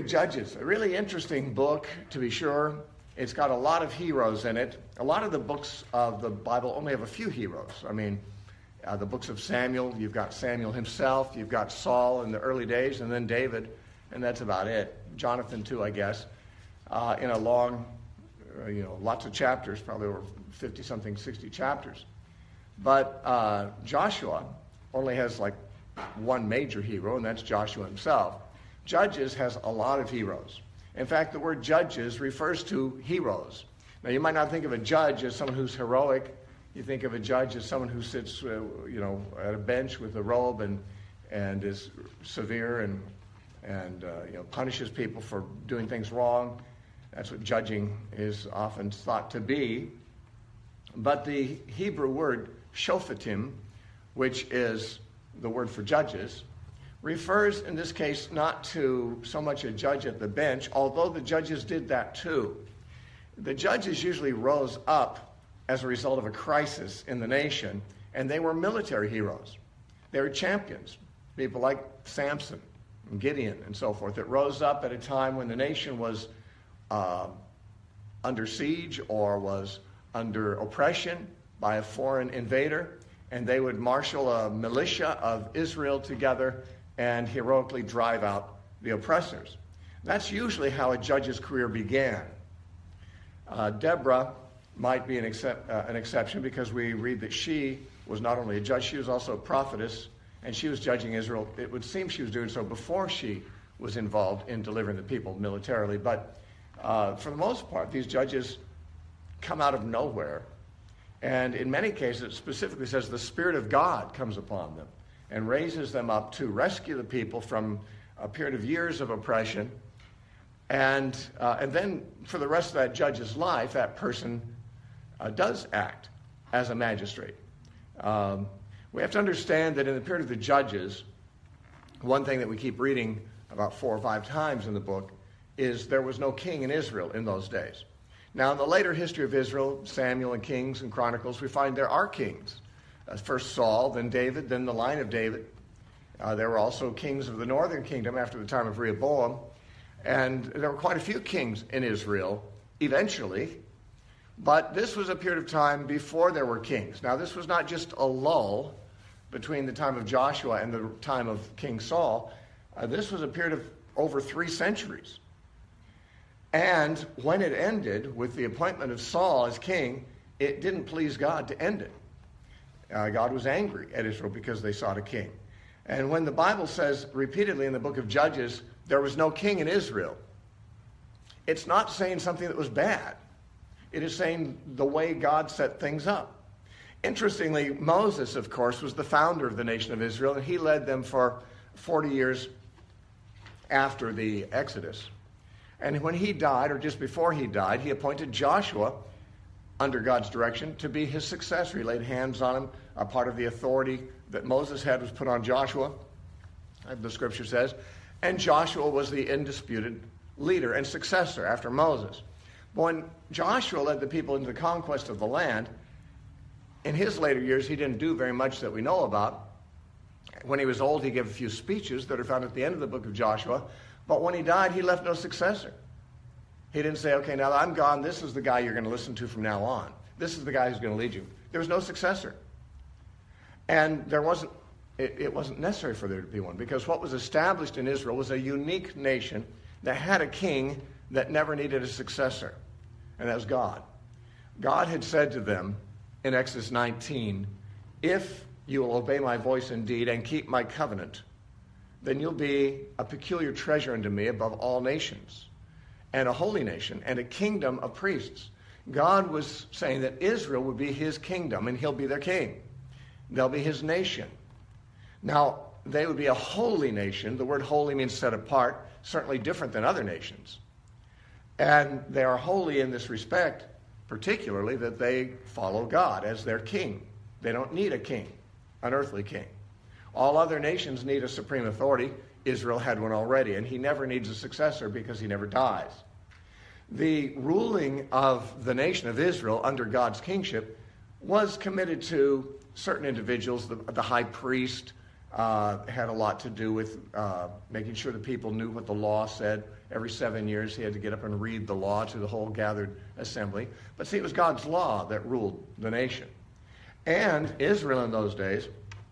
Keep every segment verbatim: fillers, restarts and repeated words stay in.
of Judges, a really interesting book, to be sure. It's got a lot of heroes in it. A lot of the books of the Bible only have a few heroes. I mean, uh, the books of Samuel, you've got Samuel himself, you've got Saul in the early days, and then David, and that's about it. Jonathan, too, I guess, uh, in a long, uh, you know, lots of chapters, probably over fifty-something, sixty chapters. But uh, Joshua only has like one major hero, and that's Joshua himself. Judges has a lot of heroes. In fact, the word judges refers to heroes. Now, you might not think of a judge as someone who's heroic. You think of a judge as someone who sits, uh, you know, at a bench with a robe and and is severe and and uh, you know punishes people for doing things wrong. That's what judging is often thought to be. But the Hebrew word shophatim, which is the word for judges, refers in this case not to so much a judge at the bench, although the judges did that too. The judges usually rose up as a result of a crisis in the nation, and they were military heroes. They were champions, people like Samson and Gideon and so forth, that rose up at a time when the nation was uh, under siege or was under oppression by a foreign invader, and they would marshal a militia of Israel together and heroically drive out the oppressors. That's usually how a judge's career began. Uh, Deborah might be an, excep- uh, an exception because we read that she was not only a judge, she was also a prophetess, and she was judging Israel. It would seem she was doing so before she was involved in delivering the people militarily. But uh, for the most part, these judges come out of nowhere. And in many cases, it specifically says the Spirit of God comes upon them and raises them up to rescue the people from a period of years of oppression. And uh, and then for the rest of that judge's life, that person uh, does act as a magistrate. Um, we have to understand that in the period of the judges, one thing that we keep reading about four or five times in the book is there was no king in Israel in those days. Now, in the later history of Israel, Samuel and Kings and Chronicles, we find there are kings. Uh, first Saul, then David, then the line of David. Uh, there were also kings of the northern kingdom after the time of Rehoboam. And there were quite a few kings in Israel eventually. But this was a period of time before there were kings. Now, this was not just a lull between the time of Joshua and the time of King Saul. Uh, this was a period of over three centuries. And when it ended with the appointment of Saul as king, it didn't please God to end it. Uh, God was angry at Israel because they sought a king. And when the Bible says repeatedly in the book of Judges, there was no king in Israel, it's not saying something that was bad. It is saying the way God set things up. Interestingly, Moses, of course, was the founder of the nation of Israel, and he led them for forty years after the Exodus. And when he died, or just before he died, he appointed Joshua, under God's direction, to be his successor. He laid hands on him. A part of the authority that Moses had was put on Joshua, the scripture says. And Joshua was the indisputed leader and successor after Moses. But when Joshua led the people into the conquest of the land, in his later years, he didn't do very much that we know about. When he was old, he gave a few speeches that are found at the end of the book of Joshua. But when he died, he left no successor. He didn't say, okay, now that I'm gone, this is the guy you're going to listen to from now on. This is the guy who's going to lead you. There was no successor. And there wasn't, it, it wasn't necessary for there to be one, because what was established in Israel was a unique nation that had a king that never needed a successor, and that was God. God had said to them in Exodus nineteen, if you will obey my voice indeed and keep my covenant, then you'll be a peculiar treasure unto me above all nations, and a holy nation, and a kingdom of priests. God was saying that Israel would be his kingdom, and he'll be their king. They'll be his nation. Now, they would be a holy nation. The word holy means set apart, certainly different than other nations. And they are holy in this respect, particularly that they follow God as their king. They don't need a king, an earthly king. All other nations need a supreme authority. Israel had one already, and he never needs a successor because he never dies. The ruling of the nation of Israel under God's kingship was committed to certain individuals, the, the high priest, uh, had a lot to do with uh, making sure the people knew what the law said. Every seven years he had to get up and read the law to the whole gathered assembly. But see, it was God's law that ruled the nation. And Israel in those days,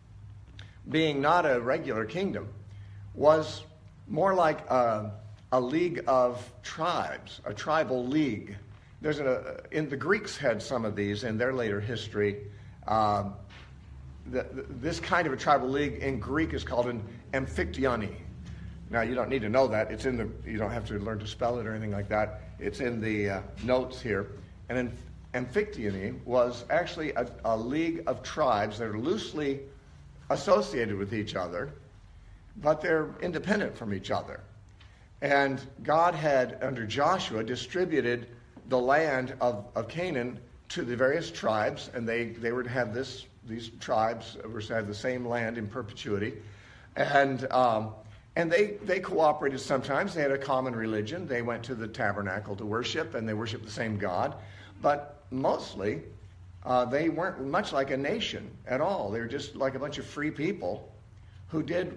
being not a regular kingdom, was more like a, a league of tribes, a tribal league. There's a, in the Greeks had some of these in their later history. Uh, the, the, this kind of a tribal league in Greek is called an amphictyony. Now, you don't need to know that. It's in the. You don't have to learn to spell it or anything like that. It's in the uh, notes here. And an amphictyony was actually a, a league of tribes that are loosely associated with each other, but they're independent from each other. And God had, under Joshua, distributed the land of, of Canaan to the various tribes, and they, they were to have this, these tribes were to have the same land in perpetuity. And um, and they, they cooperated sometimes. They had a common religion. They went to the tabernacle to worship, and they worshiped the same God. But mostly, uh, they weren't much like a nation at all. They were just like a bunch of free people who did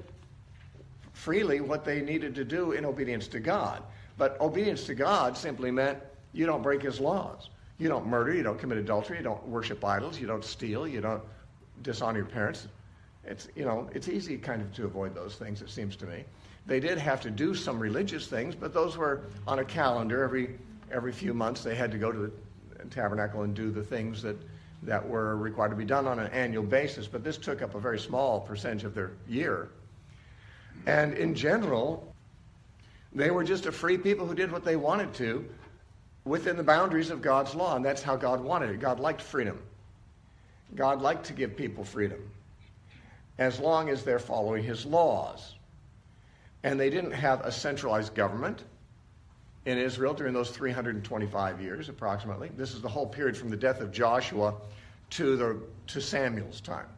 freely what they needed to do in obedience to God. But obedience to God simply meant you don't break his laws. You don't murder, you don't commit adultery, you don't worship idols, you don't steal, you don't dishonor your parents. It's, you know, it's easy kind of to avoid those things, it seems to me. They did have to do some religious things, but those were on a calendar. Every every few months they had to go to the tabernacle and do the things that, that were required to be done on an annual basis. But this took up a very small percentage of their year. And in general, they were just a free people who did what they wanted to within the boundaries of God's law, and that's how God wanted it. God liked freedom. God liked to give people freedom, as long as they're following his laws. And they didn't have a centralized government in Israel during those three hundred twenty-five years, approximately. This is the whole period from the death of Joshua to the to Samuel's time.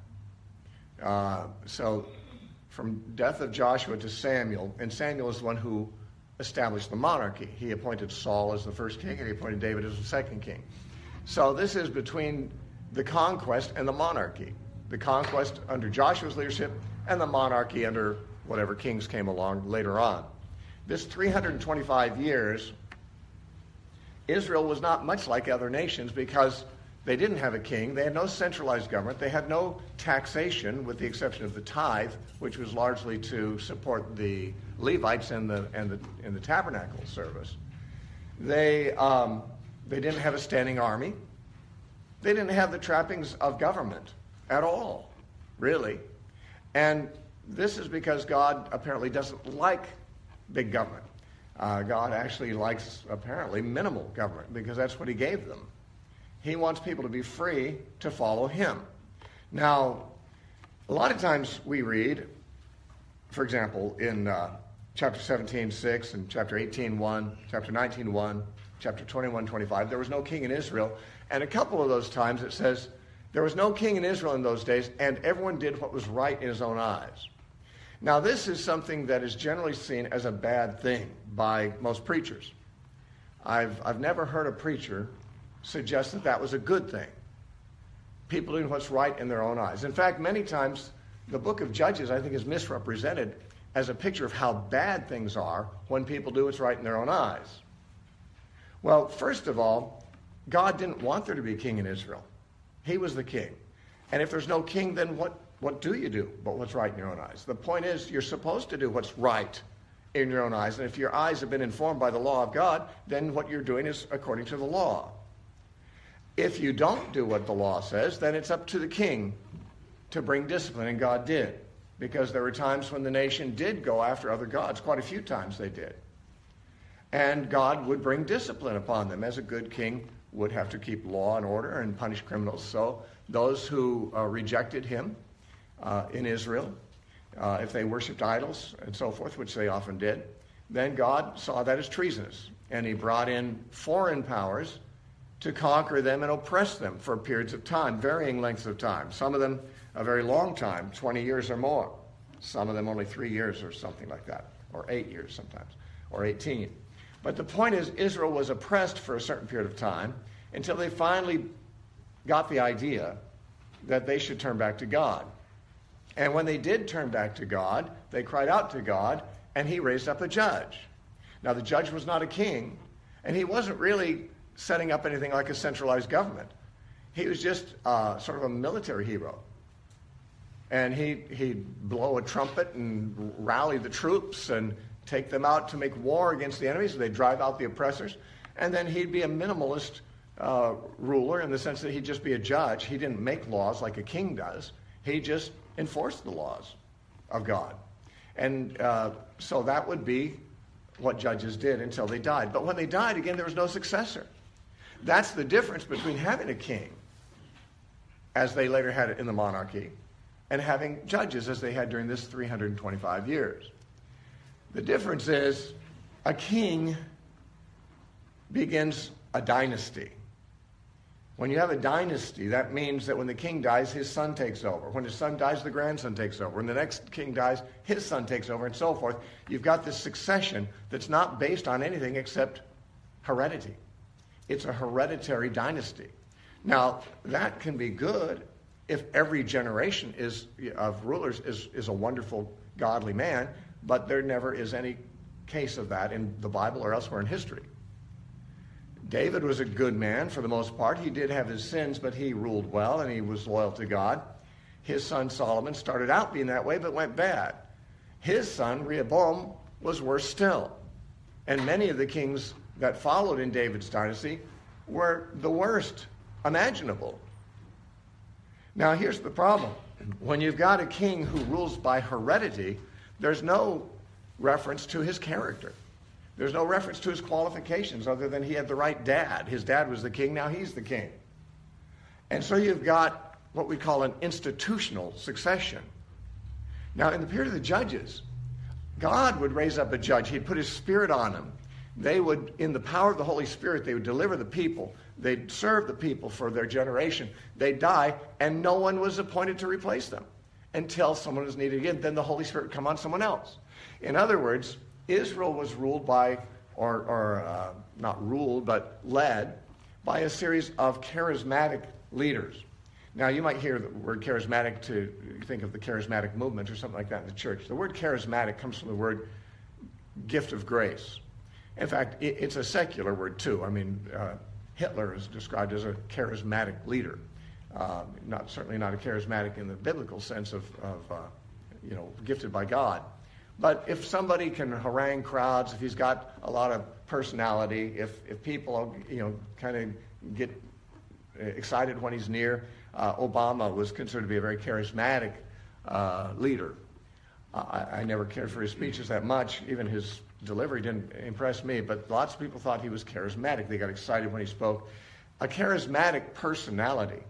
Uh, so from death of Joshua to Samuel, and Samuel is the one who established the monarchy. He appointed Saul as the first king, and he appointed David as the second king. So this is between the conquest and the monarchy. The conquest under Joshua's leadership and the monarchy under whatever kings came along later on. This three hundred twenty-five years, Israel was not much like other nations because they didn't have a king. They had no centralized government. They had no taxation, with the exception of the tithe, which was largely to support the Levites and the and the in the tabernacle service. They um, they didn't have a standing army. They didn't have the trappings of government at all, really. And this is because God apparently doesn't like big government. Uh, God actually likes, apparently, minimal government, because that's what he gave them. He wants people to be free to follow him. Now, a lot of times we read, for example, in uh, chapter seventeen six and chapter eighteen one, chapter nineteen one, chapter twenty-one twenty-five, there was no king in Israel. And a couple of those times it says, there was no king in Israel in those days, and everyone did what was right in his own eyes. Now, this is something that is generally seen as a bad thing by most preachers. I've, I've never heard a preacher suggest that that was a good thing. People doing what's right in their own eyes. In fact, many times, the book of Judges, I think, is misrepresented as a picture of how bad things are when people do what's right in their own eyes. Well, first of all, God didn't want there to be a king in Israel. He was the king. And if there's no king, then what, what do you do but what's right in your own eyes? The point is, you're supposed to do what's right in your own eyes. And if your eyes have been informed by the law of God, then what you're doing is according to the law. If you don't do what the law says, then it's up to the king to bring discipline, and God did. Because there were times when the nation did go after other gods. Quite a few times they did. And God would bring discipline upon them, as a good king would have to keep law and order and punish criminals. So those who uh, rejected him uh, in Israel, uh, if they worshipped idols and so forth, which they often did, then God saw that as treasonous. And he brought in foreign powers to conquer them and oppress them for periods of time, varying lengths of time. Some of them a very long time, twenty years or more. Some of them only three years or something like that, or eight years sometimes, or eighteen. But the point is, Israel was oppressed for a certain period of time until they finally got the idea that they should turn back to God. And when they did turn back to God, they cried out to God, and he raised up a judge. Now, the judge was not a king, and he wasn't really setting up anything like a centralized government. He was just uh, sort of a military hero. And he, he'd blow a trumpet and rally the troops and take them out to make war against the enemies. They'd drive out the oppressors. And then he'd be a minimalist uh, ruler in the sense that he'd just be a judge. He didn't make laws like a king does. He just enforced the laws of God. And uh, so that would be what judges did until they died. But when they died, again, there was no successor. That's the difference between having a king, as they later had it in the monarchy, and having judges as they had during this three hundred twenty-five years. The difference is a king begins a dynasty. When you have a dynasty, that means that when the king dies, his son takes over. When his son dies, the grandson takes over. When the next king dies, his son takes over, and so forth. You've got this succession that's not based on anything except heredity. It's a hereditary dynasty. Now, that can be good if every generation is of rulers is, is a wonderful, godly man, but there never is any case of that in the Bible or elsewhere in history. David was a good man for the most part. He did have his sins, but he ruled well and he was loyal to God. His son Solomon started out being that way, but went bad. His son Rehoboam was worse still. And many of the kings that followed in David's dynasty were the worst imaginable. Now, here's the problem. When you've got a king who rules by heredity, there's no reference to his character. There's no reference to his qualifications other than he had the right dad. His dad was the king, now he's the king. And so you've got what we call an institutional succession. Now, in the period of the judges, God would raise up a judge. He'd put his spirit on them. They would, in the power of the Holy Spirit, they would deliver the people. They'd serve the people for their generation. They'd die, and no one was appointed to replace them until someone was needed again. Then the Holy Spirit would come on someone else. In other words, Israel was ruled by, or, or uh, not ruled, but led by a series of charismatic leaders. Now, you might hear the word charismatic to think of the charismatic movement or something like that in the church. The word charismatic comes from the word gift of grace. In fact, it, it's a secular word, too. I mean, uh, Hitler is described as a charismatic leader. Uh, not certainly not a charismatic in the biblical sense of, of uh, you know, gifted by God. But if somebody can harangue crowds, if he's got a lot of personality, if if people, you know, kind of get excited when he's near, uh, Obama was considered to be a very charismatic uh, leader. Uh, I, I never cared for his speeches that much. Even his delivery didn't impress me, but lots of people thought he was charismatic. They got excited when he spoke. A charismatic personality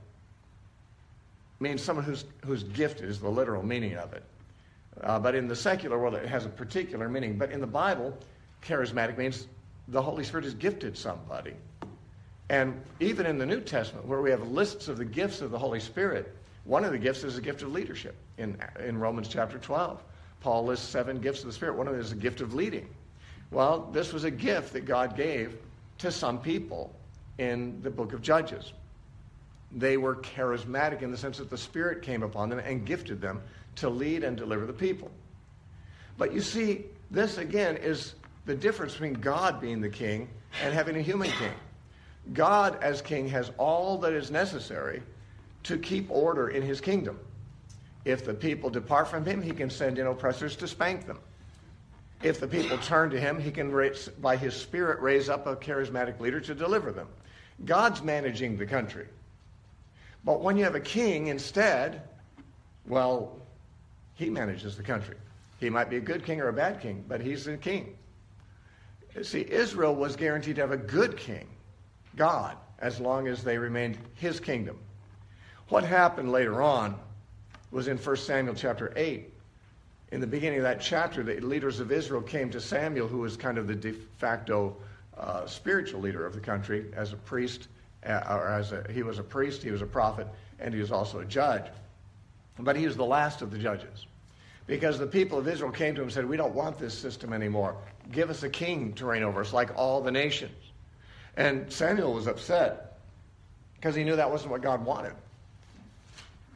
means someone who's who's gifted is the literal meaning of it. Uh, but in the secular world, it has a particular meaning. But in the Bible, charismatic means the Holy Spirit has gifted somebody. And even in the New Testament, where we have lists of the gifts of the Holy Spirit, one of the gifts is a gift of leadership. In, in Romans chapter twelve, Paul lists seven gifts of the Spirit. One of them is a gift of leading. Well, this was a gift that God gave to some people in the book of Judges. They were charismatic in the sense that the Spirit came upon them and gifted them to lead and deliver the people. But you see, this again is the difference between God being the king and having a human king. God as king has all that is necessary to keep order in his kingdom. If the people depart from him, he can send in oppressors to spank them. If the people turn to him, he can, raise, by his Spirit, raise up a charismatic leader to deliver them. God's managing the country. But when you have a king instead, well, he manages the country. He might be a good king or a bad king, but he's the king. See, Israel was guaranteed to have a good king, God, as long as they remained his kingdom. What happened later on was in First Samuel chapter eight. In the beginning of that chapter, the leaders of Israel came to Samuel, who was kind of the de facto uh, spiritual leader of the country, as a priest, uh, or as a, he was a priest, he was a prophet, and he was also a judge. But he was the last of the judges. Because the people of Israel came to him and said, we don't want this system anymore. Give us a king to reign over us like all the nations. And Samuel was upset because he knew that wasn't what God wanted.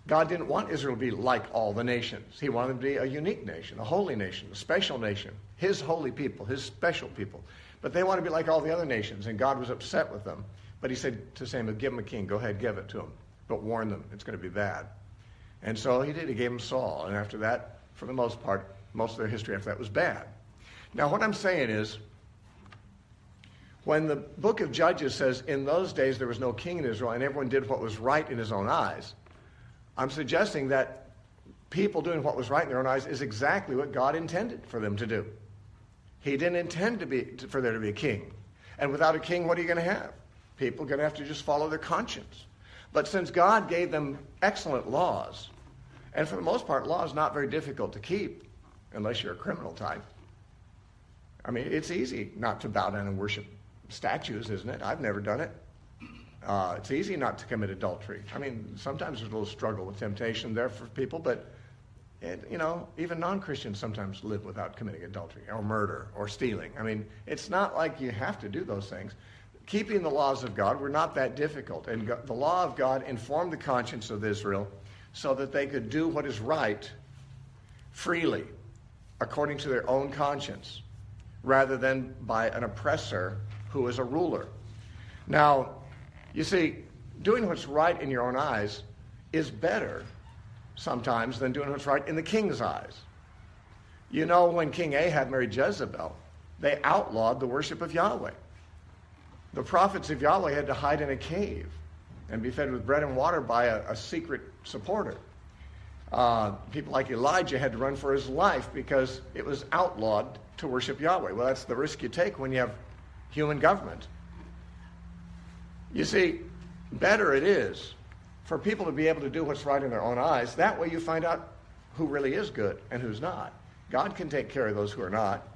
God didn't want Israel to be like all the nations. He wanted them to be a unique nation, a holy nation, a special nation, his holy people, his special people. But they want to be like all the other nations, and God was upset with them. But he said to Samuel, give them a king. Go ahead, give it to them. But warn them, it's going to be bad. And so he did. He gave them Saul. And after that, for the most part, most of their history after that was bad. Now, what I'm saying is, when the book of Judges says, in those days there was no king in Israel, and everyone did what was right in his own eyes, I'm suggesting that people doing what was right in their own eyes is exactly what God intended for them to do. He didn't intend to be, for there to be a king. And without a king, what are you going to have? People are going to have to just follow their conscience. But since God gave them excellent laws, and for the most part, law is not very difficult to keep, unless you're a criminal type. I mean, it's easy not to bow down and worship statues, isn't it? I've never done it. Uh, it's easy not to commit adultery. I mean, sometimes there's a little struggle with temptation there for people, but, it, you know, even non-Christians sometimes live without committing adultery or murder or stealing. I mean, it's not like you have to do those things. Keeping the laws of God were not that difficult, and God, the law of God informed the conscience of Israel so that they could do what is right freely, according to their own conscience, rather than by an oppressor who is a ruler. Now, you see, doing what's right in your own eyes is better sometimes than doing what's right in the king's eyes. You know, when King Ahab married Jezebel, they outlawed the worship of Yahweh. The prophets of Yahweh had to hide in a cave and be fed with bread and water by a, a secret supporter. Uh, people like Elijah had to run for his life because it was outlawed to worship Yahweh. Well, that's the risk you take when you have human government. You see, better it is for people to be able to do what's right in their own eyes. That way you find out who really is good and who's not. God can take care of those who are not.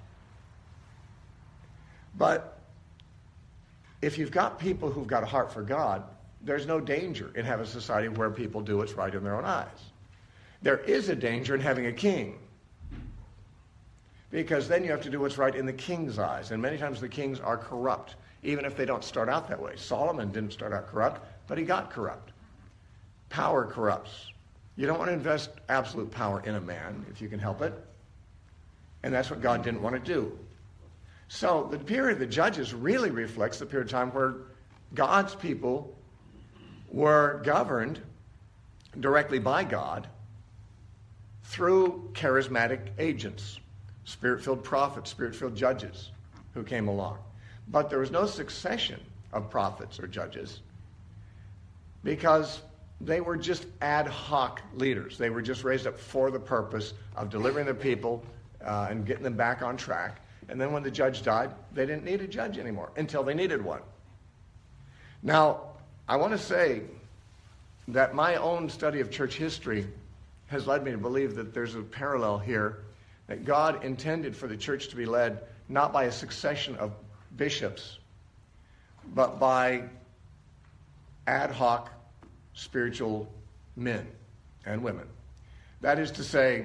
But if you've got people who've got a heart for God, there's no danger in having a society where people do what's right in their own eyes. There is a danger in having a king, because then you have to do what's right in the king's eyes. And many times the kings are corrupt, even if they don't start out that way. Solomon didn't start out corrupt, but he got corrupt. Power corrupts. You don't want to invest absolute power in a man if you can help it. And that's what God didn't want to do. So the period of the Judges really reflects the period of time where God's people were governed directly by God through charismatic agents, spirit-filled prophets, spirit-filled judges who came along. But there was no succession of prophets or judges because they were just ad hoc leaders. They were just raised up for the purpose of delivering the people uh, and getting them back on track. And then when the judge died, they didn't need a judge anymore until they needed one. Now, I want to say that my own study of church history has led me to believe that there's a parallel here, that God intended for the church to be led not by a succession of bishops, but by ad hoc spiritual men and women. That is to say,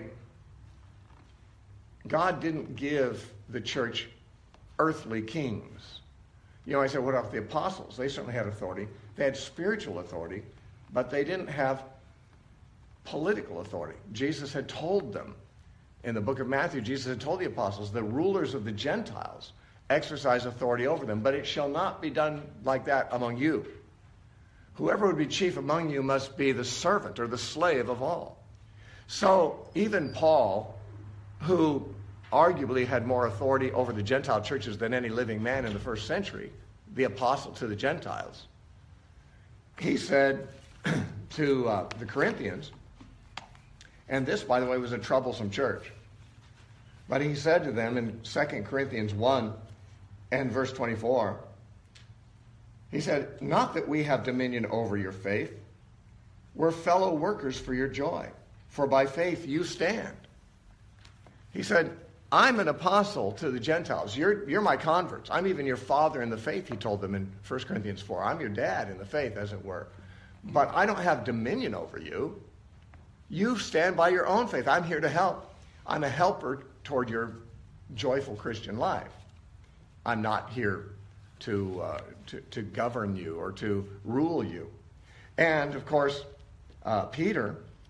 God didn't give the church earthly kings. You know, I said, what about the apostles? They certainly had authority. They had spiritual authority, but they didn't have political authority. Jesus had told them, in the book of Matthew, Jesus had told the apostles, the rulers of the Gentiles exercise authority over them, but it shall not be done like that among you. Whoever would be chief among you must be the servant or the slave of all. So even Paul, who arguably had more authority over the Gentile churches than any living man in the first century, the apostle to the Gentiles, he said to uh, the Corinthians, and this, by the way, was a troublesome church, but he said to them in Second Corinthians one and verse twenty-four, he said, not that we have dominion over your faith, we're fellow workers for your joy, for by faith you stand. He said, I'm an apostle to the Gentiles. You're, you're my converts. I'm even your father in the faith, he told them in First Corinthians four. I'm your dad in the faith, as it were. But I don't have dominion over you. You stand by your own faith. I'm here to help. I'm a helper toward your joyful Christian life. I'm not here to, uh, to, to govern you or to rule you. And, of course, uh, Peter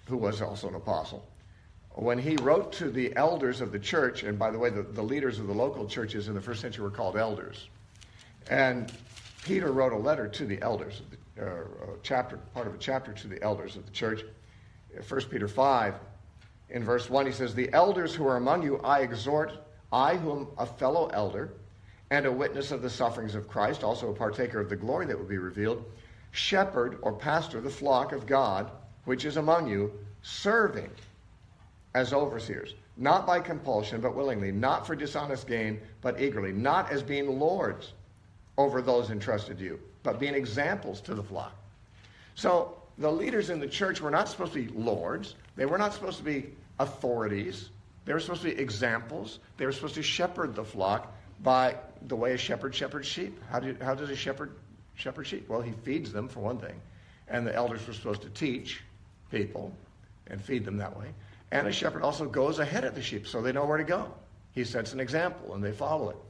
who was also an apostle, when he wrote to the elders of the church, and by the way, the, the leaders of the local churches in the first century were called elders. And Peter wrote a letter to the elders, of the, uh, a chapter, part of a chapter to the elders of the church. First Peter five, in verse one, he says, "The elders who are among you I exhort, I who am a fellow elder, and a witness of the sufferings of Christ, also a partaker of the glory that will be revealed, shepherd or pastor the flock of God, which is among you, serving as overseers, not by compulsion, but willingly, not for dishonest gain, but eagerly, not as being lords over those entrusted to you, but being examples to the flock." So the leaders in the church were not supposed to be lords. They were not supposed to be authorities. They were supposed to be examples. They were supposed to shepherd the flock by the way a shepherd shepherds sheep. How, do, how does a shepherd shepherd sheep? Well, he feeds them, for one thing. And the elders were supposed to teach people and feed them that way. And a shepherd also goes ahead of the sheep so they know where to go. He sets an example and they follow it.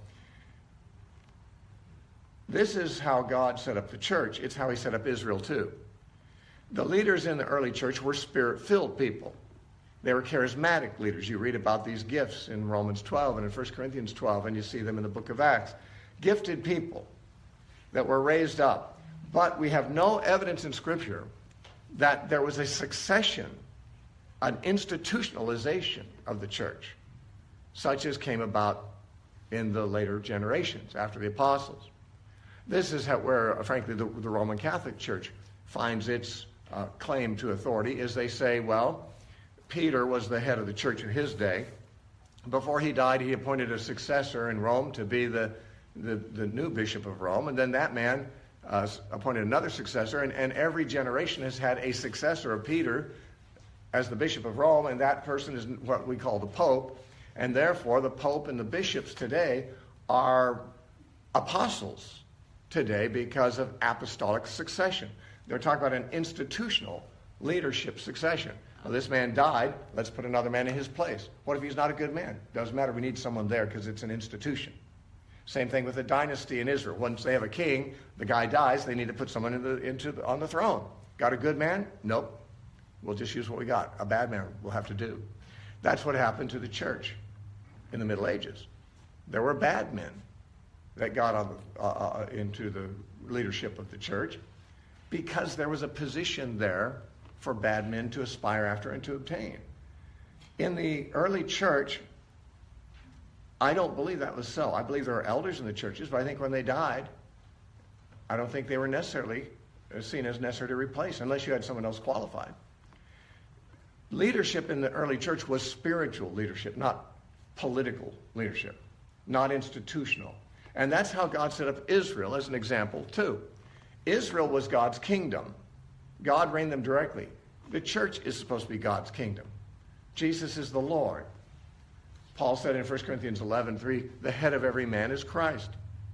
This is how God set up the church. It's how he set up Israel too. The leaders in the early church were spirit-filled people. They were charismatic leaders. You read about these gifts in Romans twelve and in First Corinthians twelve, and you see them in the book of Acts. Gifted people that were raised up. But we have no evidence in Scripture that there was a succession, an institutionalization of the church, such as came about in the later generations after the apostles. This is how, where, frankly, the, the Roman Catholic Church finds its uh, claim to authority, is they say, well, Peter was the head of the church in his day. Before he died, he appointed a successor in Rome to be the, the, the new bishop of Rome, and then that man uh, appointed another successor, and, and every generation has had a successor of Peter as the bishop of Rome, and that person is what we call the Pope, and therefore the Pope and the bishops today are apostles today because of apostolic succession. They're talking about an institutional leadership succession. Well, this man died, let's put another man in his place. What if he's not a good man? Doesn't matter, we need someone there because it's an institution. Same thing with a dynasty in Israel. Once they have a king, the guy dies, they need to put someone in the, into the, on the throne. Got a good man? Nope. We'll just use what we got. A bad man we'll have to do. That's what happened to the church in the Middle Ages. There were bad men that got on the, uh, uh, into the leadership of the church because there was a position there for bad men to aspire after and to obtain. In the early church, I don't believe that was so. I believe there are elders in the churches, but I think when they died, I don't think they were necessarily seen as necessary to replace, unless you had someone else qualified. Leadership in the early church was spiritual leadership, not political leadership, not institutional. And that's how God set up Israel as an example, too. Israel was God's kingdom. God reigned them directly. The church is supposed to be God's kingdom. Jesus is the Lord. Paul said in First Corinthians eleven three, the head of every man is Christ.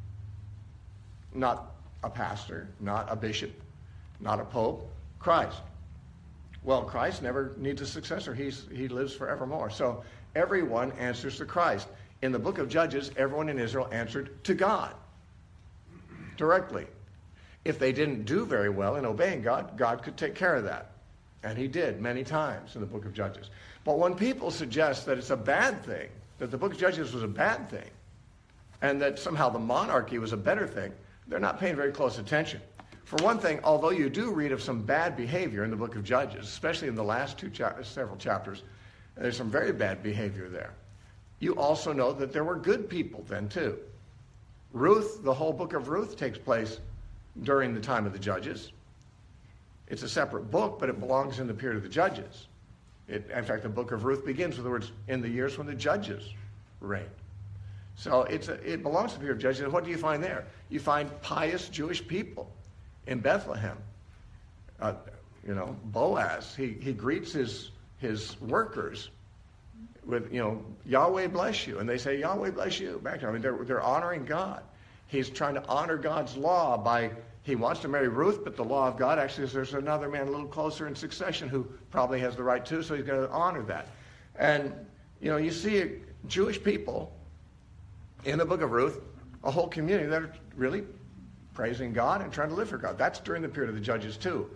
Not a pastor, not a bishop, not a pope, Christ. Well, Christ never needs a successor. He's, he lives forevermore. So everyone answers to Christ. In the book of Judges, everyone in Israel answered to God directly. If they didn't do very well in obeying God, God could take care of that. And he did many times in the book of Judges. But when people suggest that it's a bad thing, that the book of Judges was a bad thing, and that somehow the monarchy was a better thing, they're not paying very close attention. For one thing, although you do read of some bad behavior in the book of Judges, especially in the last two cha- several chapters, there's some very bad behavior there. You also know that there were good people then too. Ruth, the whole book of Ruth takes place during the time of the Judges. It's a separate book, but it belongs in the period of the Judges. It, in fact, the book of Ruth begins with the words, in the years when the Judges reigned. So it's a, it belongs to the period of Judges. And what do you find there? You find pious Jewish people in Bethlehem. Uh, you know, Boaz, he, he greets his, his workers with, you know, Yahweh bless you. And they say, Yahweh bless you. Back to, I mean, they're, they're honoring God. He's trying to honor God's law by, he wants to marry Ruth, but the law of God actually says there's another man a little closer in succession who probably has the right to, so he's going to honor that. And, you know, you see Jewish people in the book of Ruth, a whole community that are really praising God and trying to live for God. That's during the period of the Judges too.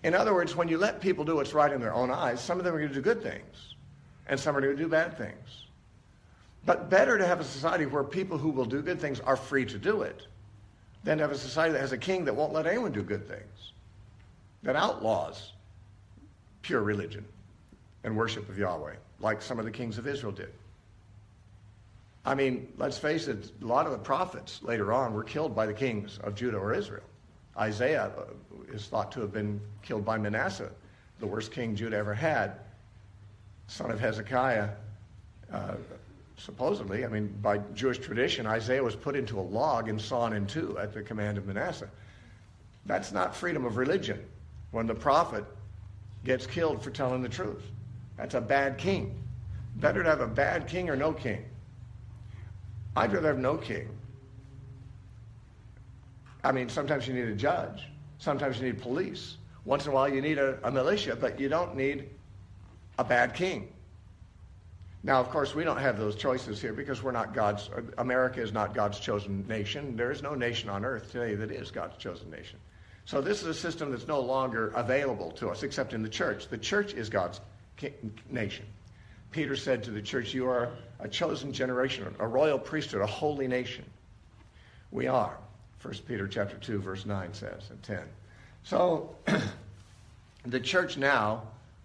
In other words, when you let people do what's right in their own eyes, some of them are going to do good things, and some are going to do bad things. But better to have a society where people who will do good things are free to do it than to have a society that has a king that won't let anyone do good things, that outlaws pure religion and worship of Yahweh, like some of the kings of Israel did. I mean, let's face it, a lot of the prophets later on were killed by the kings of Judah or Israel. Isaiah is thought to have been killed by Manasseh, the worst king Judah ever had, son of Hezekiah. Uh, supposedly, I mean, by Jewish tradition, Isaiah was put into a log and sawn in two at the command of Manasseh. That's not freedom of religion when the prophet gets killed for telling the truth. That's a bad king. Better to have a bad king or no king. I'd rather have no king. I mean, sometimes you need a judge. Sometimes you need police. Once in a while you need a, a militia, but you don't need a bad king. Now, of course, we don't have those choices here because we're not God's, America is not God's chosen nation. There is no nation on earth today that is God's chosen nation. So this is a system that's no longer available to us except in the church. The church is God's nation. Peter said to the church, you are a chosen generation, a royal priesthood, a holy nation. We are. First Peter chapter two, verse nine says, and ten. So the church now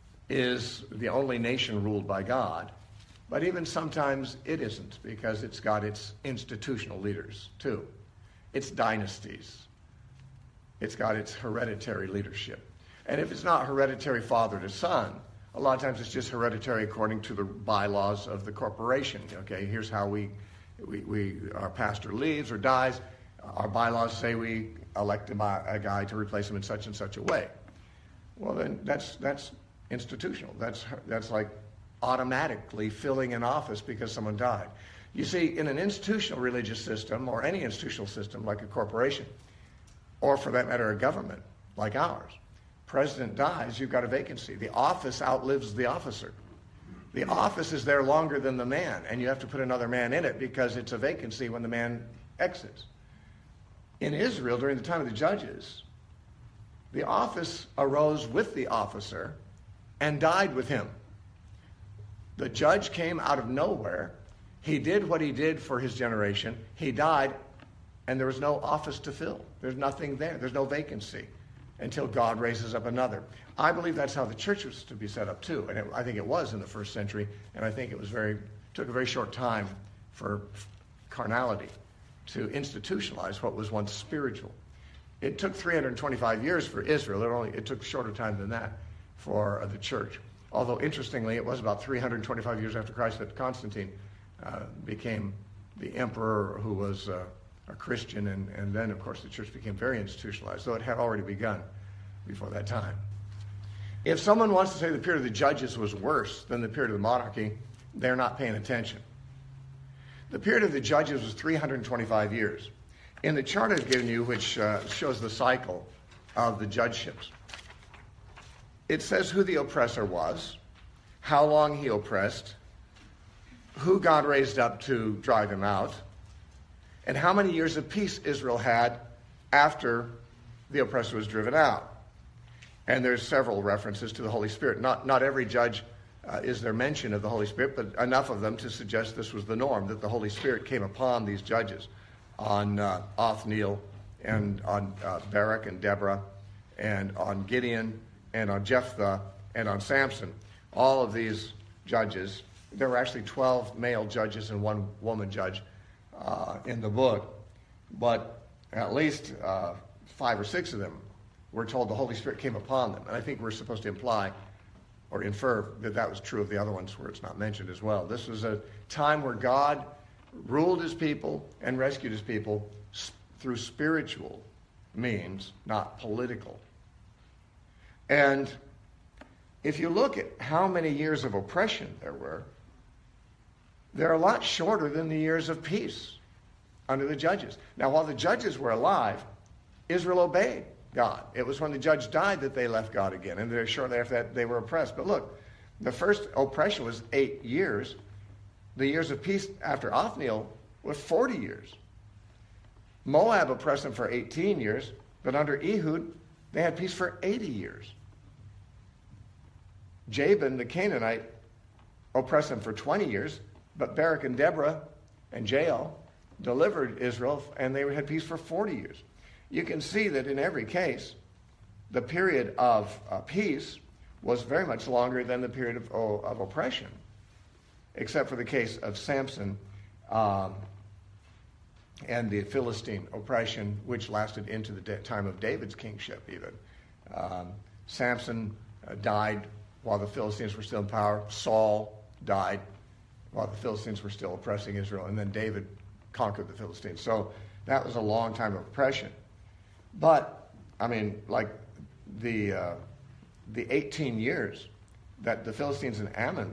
is the only nation ruled by God. But even sometimes it isn't, because it's got its institutional leaders too. Its dynasties. It's got its hereditary leadership. And if it's not hereditary father to son, a lot of times it's just hereditary according to the bylaws of the corporation. Okay, here's how we, we, we our pastor leaves or dies. Our bylaws say we elect a, a guy to replace him in such and such a way. Well, then that's that's institutional. That's that's like automatically filling an office because someone died. You see, in an institutional religious system, or any institutional system like a corporation, or for that matter a government like ours, president dies, you've got a vacancy. The office outlives the officer. The office is there longer than the man, and you have to put another man in it because it's a vacancy when the man exits. In Israel, during the time of the judges, the office arose with the officer and died with him. The judge came out of nowhere. He did what he did for his generation. He died, and there was no office to fill. There's nothing there. There's no vacancy until God raises up another. I believe that's how the church was to be set up too, and it, I think it was in the first century, and I think it was very took a very short time for carnality to institutionalize what was once spiritual. It took three hundred twenty-five years for Israel. It only it took a shorter time than that for uh, the church. Although, interestingly, it was about three hundred twenty-five years after Christ that Constantine uh, became the emperor who was uh, a Christian, and, and then, of course, the church became very institutionalized, though it had already begun before that time. If someone wants to say the period of the judges was worse than the period of the monarchy, they're not paying attention. The period of the judges was three hundred twenty-five years. In the chart I've given you, which uh, shows the cycle of the judgeships, it says who the oppressor was, how long he oppressed, who God raised up to drive him out, and how many years of peace Israel had after the oppressor was driven out. And there's several references to the Holy Spirit. Not, not every judge uh, is there mention of the Holy Spirit, but enough of them to suggest this was the norm, that the Holy Spirit came upon these judges, on uh, Othniel, and on uh, Barak and Deborah, and on Gideon, and on Jephthah, and on Samson. All of these judges, there were actually twelve male judges and one woman judge uh, in the book, but at least uh, five or six of them were told the Holy Spirit came upon them. And I think we're supposed to imply or infer that that was true of the other ones where it's not mentioned as well. This was a time where God ruled his people and rescued his people through spiritual means, not political. And if you look at how many years of oppression there were, they're a lot shorter than the years of peace under the judges. Now, while the judges were alive, Israel obeyed God. It was when the judge died that they left God again, and very shortly after that they were oppressed. But look, the first oppression was eight years. The years of peace after Othniel were forty years. Moab oppressed them for eighteen years, but under Ehud, they had peace for eighty years. Jabin the Canaanite oppressed them for twenty years, but Barak and Deborah and Jael delivered Israel, and they had peace for forty years. You can see that in every case, the period of uh, peace was very much longer than the period of, oh, of oppression, except for the case of Samson um, and the Philistine oppression, which lasted into the de- time of David's kingship even. Um, Samson uh, died while the Philistines were still in power. Saul died while the Philistines were still oppressing Israel. And then David conquered the Philistines. So that was a long time of oppression. But, I mean, like the uh, the eighteen years that the Philistines and Ammon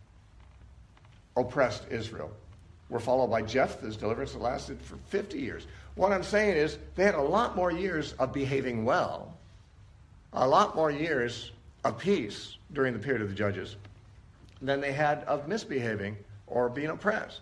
oppressed Israel were followed by Jephthah's deliverance that lasted for fifty years. What I'm saying is they had a lot more years of behaving well, a lot more years of peace during the period of the judges than they had of misbehaving or being oppressed.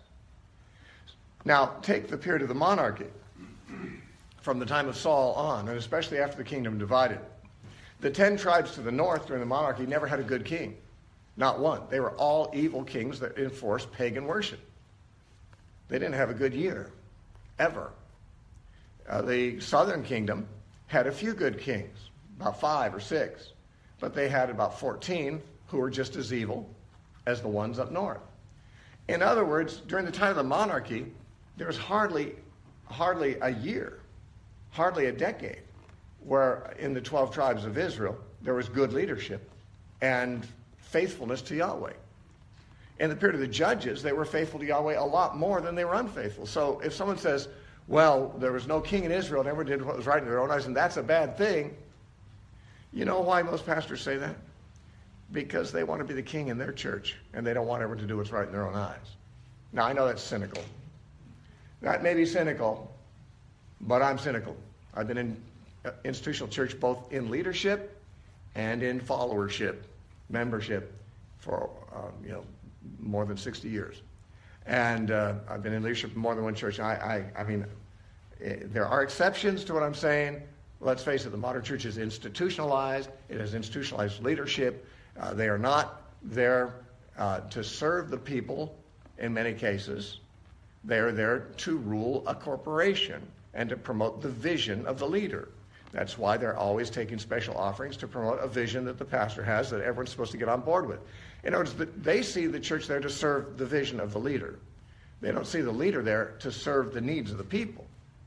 Now, take the period of the monarchy from the time of Saul on, and especially after the kingdom divided. The ten tribes to the north during the monarchy never had a good king. Not one. They were all evil kings that enforced pagan worship. They didn't have a good year, ever. Uh, the southern kingdom had a few good kings, about five or six, but they had about fourteen who were just as evil as the ones up north. In other words, during the time of the monarchy, there was hardly, hardly a year, hardly a decade, where in the twelve tribes of Israel, there was good leadership and faithfulness to Yahweh. In the period of the judges, they were faithful to Yahweh a lot more than they were unfaithful. So if someone says, well, there was no king in Israel and everyone did what was right in their own eyes, and that's a bad thing, you know why most pastors say that? Because they want to be the king in their church, and they don't want everyone to do what's right in their own eyes. Now, I know that's cynical. That may be cynical, but I'm cynical. I've been in institutional church both in leadership and in followership, membership, for uh, you know more than sixty years. And uh, I've been in leadership in more than one church. I, I, I mean, it, there are exceptions to what I'm saying. Let's face it, the modern church is institutionalized. It has institutionalized leadership. Uh, they are not there uh, to serve the people in many cases. They are there to rule a corporation and to promote the vision of the leader. That's why they're always taking special offerings to promote a vision that the pastor has that everyone's supposed to get on board with. In other words, they see the church there to serve the vision of the leader. They don't see the leader there to serve the needs of the people.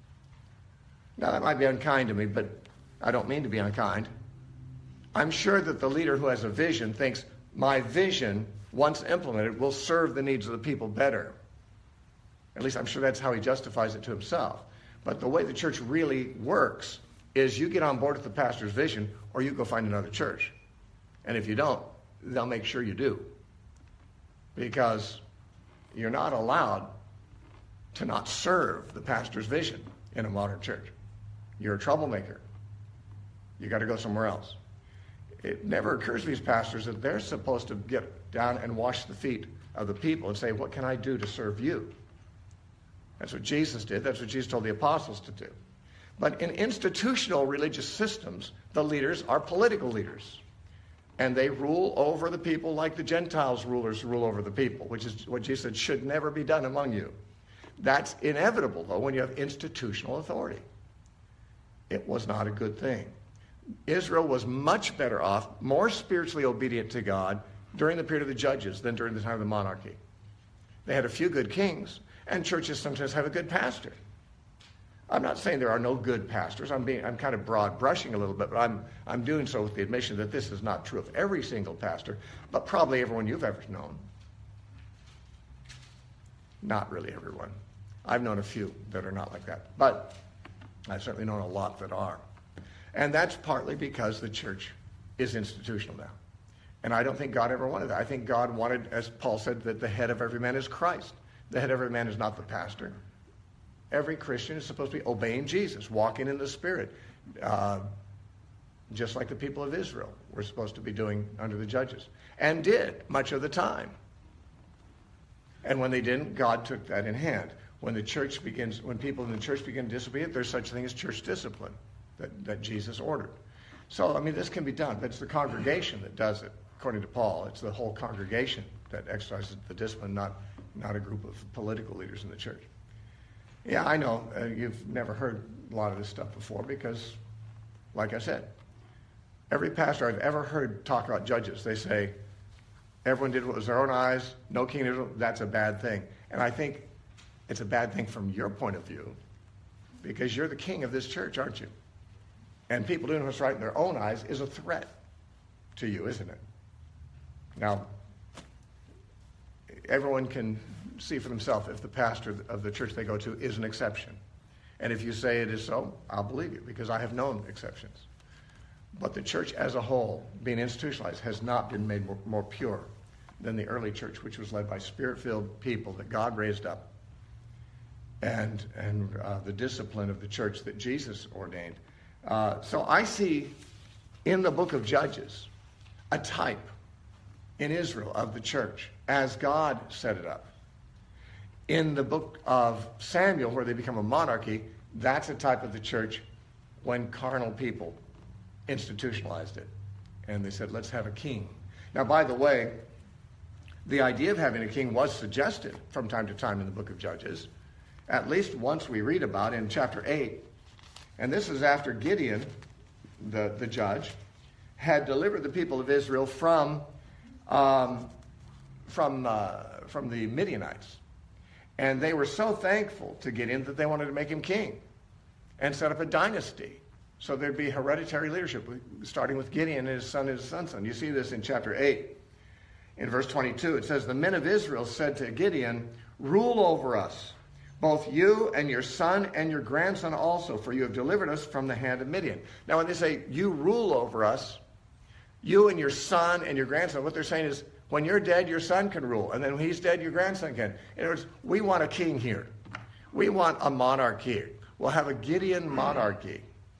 Now, that might be unkind to me, but I don't mean to be unkind. I'm sure that the leader who has a vision thinks, my vision, once implemented, will serve the needs of the people better. At least I'm sure that's how he justifies it to himself. But the way the church really works is you get on board with the pastor's vision or you go find another church. And if you don't, they'll make sure you do. Because you're not allowed to not serve the pastor's vision in a modern church. You're a troublemaker. You got to go somewhere else. It never occurs to these pastors that they're supposed to get down and wash the feet of the people and say, what can I do to serve you? That's what Jesus did. That's what Jesus told the apostles to do. But in institutional religious systems, the leaders are political leaders. And they rule over the people like the Gentiles rulers rule over the people, which is what Jesus said should never be done among you. That's inevitable, though, when you have institutional authority. It was not a good thing. Israel was much better off, more spiritually obedient to God during the period of the judges than during the time of the monarchy. They had a few good kings, and churches sometimes have a good pastor. I'm not saying there are no good pastors. I'm being, I'm kind of broad brushing a little bit, but I'm, I'm doing so with the admission that this is not true of every single pastor, but probably everyone you've ever known. Not really everyone. I've known a few that are not like that, but I've certainly known a lot that are. And that's partly because the church is institutional now. And I don't think God ever wanted that. I think God wanted, as Paul said, that the head of every man is Christ. The head of every man is not the pastor. Every Christian is supposed to be obeying Jesus, walking in the Spirit, uh, just like the people of Israel were supposed to be doing under the judges, and did much of the time. And when they didn't, God took that in hand. When the church begins, when people in the church begin disobedient, there's such a thing as church discipline that, that Jesus ordered. So, I mean, this can be done, but it's the congregation that does it. according to Paul, it's the whole congregation that exercises the discipline, not, not a group of political leaders in the church. Yeah, I know uh, you've never heard a lot of this stuff before because, like I said, every pastor I've ever heard talk about judges, they say, everyone did what was their own eyes, no king, Israel, that's a bad thing. And I think it's a bad thing from your point of view because you're the king of this church, aren't you? And people doing what's right in their own eyes is a threat to you, isn't it? Now, everyone can see for themselves if the pastor of the church they go to is an exception. And if you say it is so, I'll believe you because I have known exceptions. But the church as a whole, being institutionalized, has not been made more, more pure than the early church, which was led by spirit-filled people that God raised up, and and uh, the discipline of the church that Jesus ordained. Uh, so I see in the book of Judges a type in Israel of the church as God set it up. In the book of Samuel, where they become a monarchy, that's a type of the church when carnal people institutionalized it. And they said, let's have a king. Now, by the way, the idea of having a king was suggested from time to time in the book of Judges. At least once we read about in chapter eight. And this is after Gideon, the, the judge, had delivered the people of Israel from, um, from, uh, from the Midianites. And they were so thankful to Gideon that they wanted to make him king and set up a dynasty. So there'd be hereditary leadership, starting with Gideon and his son and his son's son. You see this in chapter eight. In verse twenty-two, it says, the men of Israel said to Gideon, rule over us, both you and your son and your grandson also, for you have delivered us from the hand of Midian. Now, when they say, you rule over us, you and your son and your grandson, what they're saying is, when you're dead, your son can rule. And then when he's dead, your grandson can. In other words, we want a king here. We want a monarchy. We'll have a Gideon monarchy,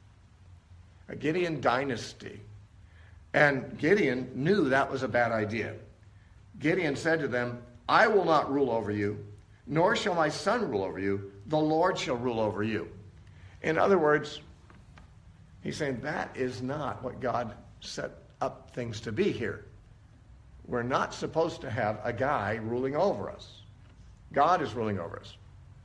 a Gideon dynasty. And Gideon knew that was a bad idea. Gideon said to them, I will not rule over you, nor shall my son rule over you. The Lord shall rule over you. In other words, he's saying that is not what God set up things to be here. We're not supposed to have a guy ruling over us. God is ruling over us.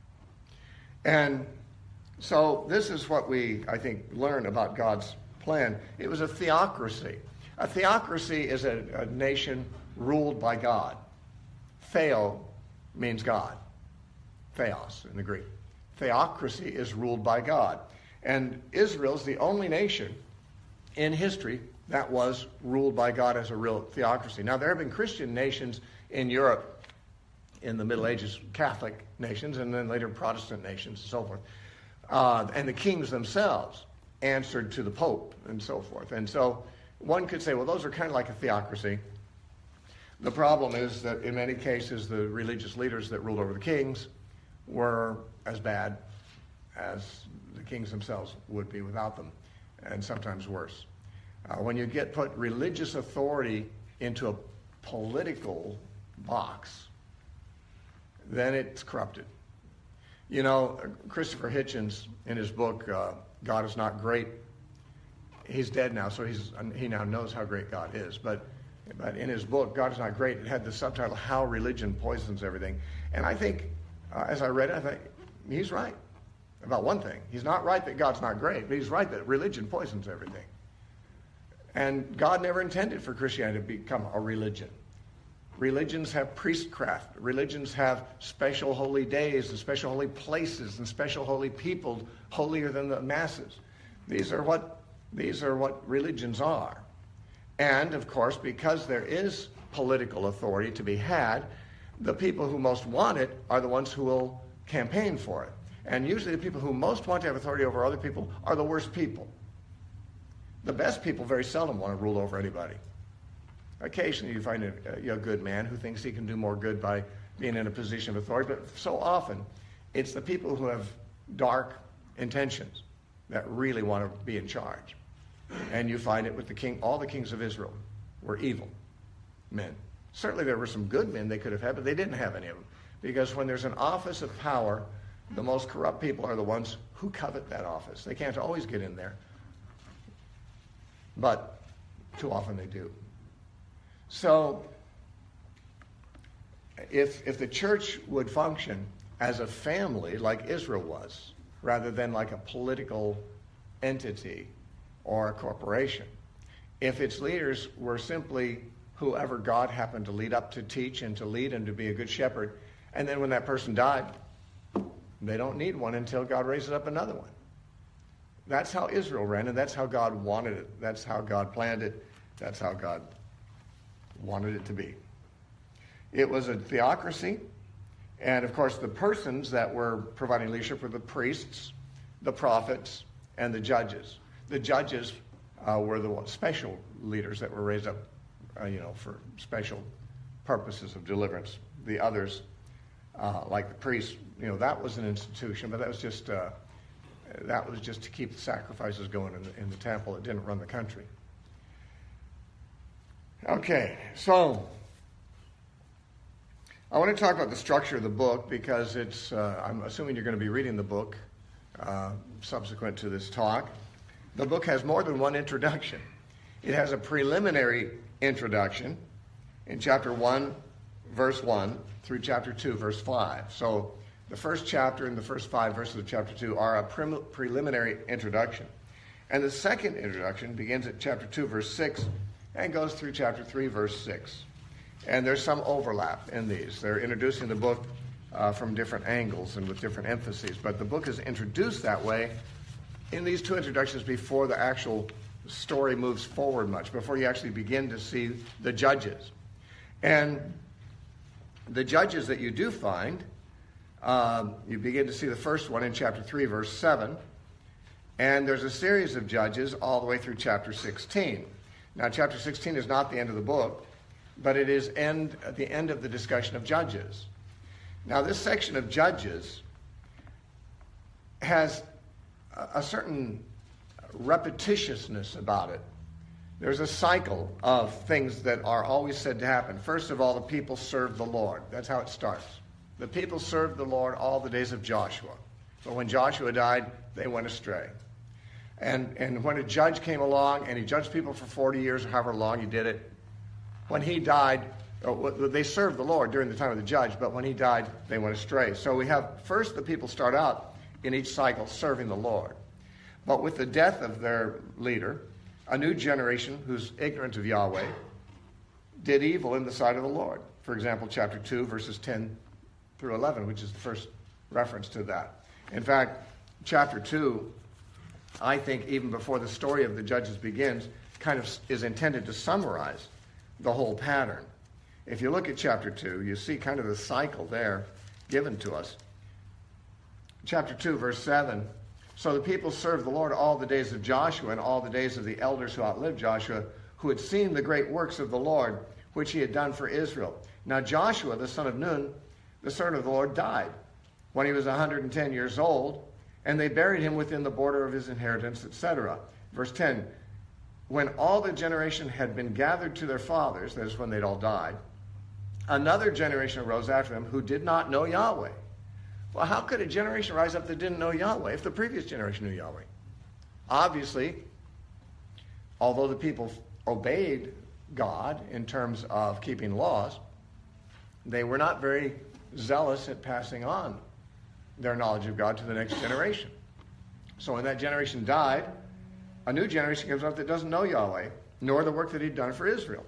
And so this is what we, I think, learn about God's plan. It was a theocracy. A theocracy is a, a nation ruled by God. Theo means God. Theos in the Greek. Theocracy is ruled by God. And Israel's the only nation in history that was ruled by God as a real theocracy. Now, there have been Christian nations in Europe in the Middle Ages, Catholic nations, and then later Protestant nations and so forth. Uh, and the kings themselves answered to the Pope and so forth. And so one could say, well, those are kind of like a theocracy. The problem is that in many cases, the religious leaders that ruled over the kings were as bad as the kings themselves would be without them, and sometimes worse. Uh, when you get put religious authority into a political box, then it's corrupted. You know, Christopher Hitchens, in his book, uh, God is Not Great, he's dead now, so he's, he now knows how great God is. But, but in his book, God is Not Great, it had the subtitle, How Religion Poisons Everything. And I think, uh, as I read it, I think he's right about one thing. He's not right that God's not great, but he's right that religion poisons everything. And God never intended for Christianity to become a religion. Religions have priestcraft. Religions have special holy days and special holy places and special holy people, holier than the masses. These are what, these are what religions are. And, of course, because there is political authority to be had, the people who most want it are the ones who will campaign for it. And usually the people who most want to have authority over other people are the worst people. The best people very seldom want to rule over anybody. Occasionally you find a, a, a good man who thinks he can do more good by being in a position of authority, but so often it's the people who have dark intentions that really want to be in charge. And you find it with the king. All the kings of Israel were evil men. Certainly there were some good men they could have had, but they didn't have any of them. Because when there's an office of power, the most corrupt people are the ones who covet that office. They can't always get in there, but too often they do. So, if, if the church would function as a family like Israel was, rather than like a political entity or a corporation, if its leaders were simply whoever God happened to lead up to teach and to lead and to be a good shepherd, and then when that person died, they don't need one until God raises up another one. That's how Israel ran, and that's how God wanted it. That's how God planned it. That's how God wanted it to be. It was a theocracy, and of course the persons that were providing leadership were the priests, the prophets, and the judges. The judges uh, were the special leaders that were raised up, uh, you know, for special purposes of deliverance. The others, uh, like the priests, you know, that was an institution, but that was just uh, that was just to keep the sacrifices going in the, in the temple. It didn't run the country. Okay, so I want to talk about the structure of the book because it's, uh, I'm assuming you're going to be reading the book uh, subsequent to this talk. The book has more than one introduction. It has a preliminary introduction in chapter one, verse one, through chapter two, verse five. So the first chapter and the first five verses of chapter two are a prim- preliminary introduction. And the second introduction begins at chapter two, verse six, and goes through chapter three, verse six. And there's some overlap in these. They're introducing the book uh, from different angles and with different emphases. But the book is introduced that way in these two introductions before the actual story moves forward much, before you actually begin to see the judges. And the judges that you do find, um, you begin to see the first one in chapter three, verse seven. And there's a series of judges all the way through chapter sixteen. Now, chapter sixteen is not the end of the book, but it is end, at the end of the discussion of Judges. Now, this section of Judges has a, a certain repetitiousness about it. There's a cycle of things that are always said to happen. First of all, the people served the Lord. That's how it starts. The people served the Lord all the days of Joshua. But when Joshua died, they went astray. And, and when a judge came along and he judged people for forty years, or however long he did it, when he died, they served the Lord during the time of the judge, but when he died, they went astray. So we have, first the people start out in each cycle serving the Lord. But with the death of their leader, a new generation who's ignorant of Yahweh did evil in the sight of the Lord. For example, chapter two, verses ten through eleven, which is the first reference to that. In fact, chapter two, I think even before the story of the judges begins, kind of is intended to summarize the whole pattern. If you look at chapter two, you see kind of the cycle there given to us. Chapter two, verse seven, so the people served the Lord all the days of Joshua and all the days of the elders who outlived Joshua, who had seen the great works of the Lord, which he had done for Israel. Now Joshua, the son of Nun, the servant of the Lord, died when he was one hundred ten years old, and they buried him within the border of his inheritance, et cetera. Verse ten, when all the generation had been gathered to their fathers, that is when they'd all died, another generation arose after them who did not know Yahweh. Well, how could a generation rise up that didn't know Yahweh if the previous generation knew Yahweh? Obviously, although the people obeyed God in terms of keeping laws, they were not very zealous at passing on their knowledge of God to the next generation. So when that generation died, a new generation comes up that doesn't know Yahweh, nor the work that he'd done for Israel.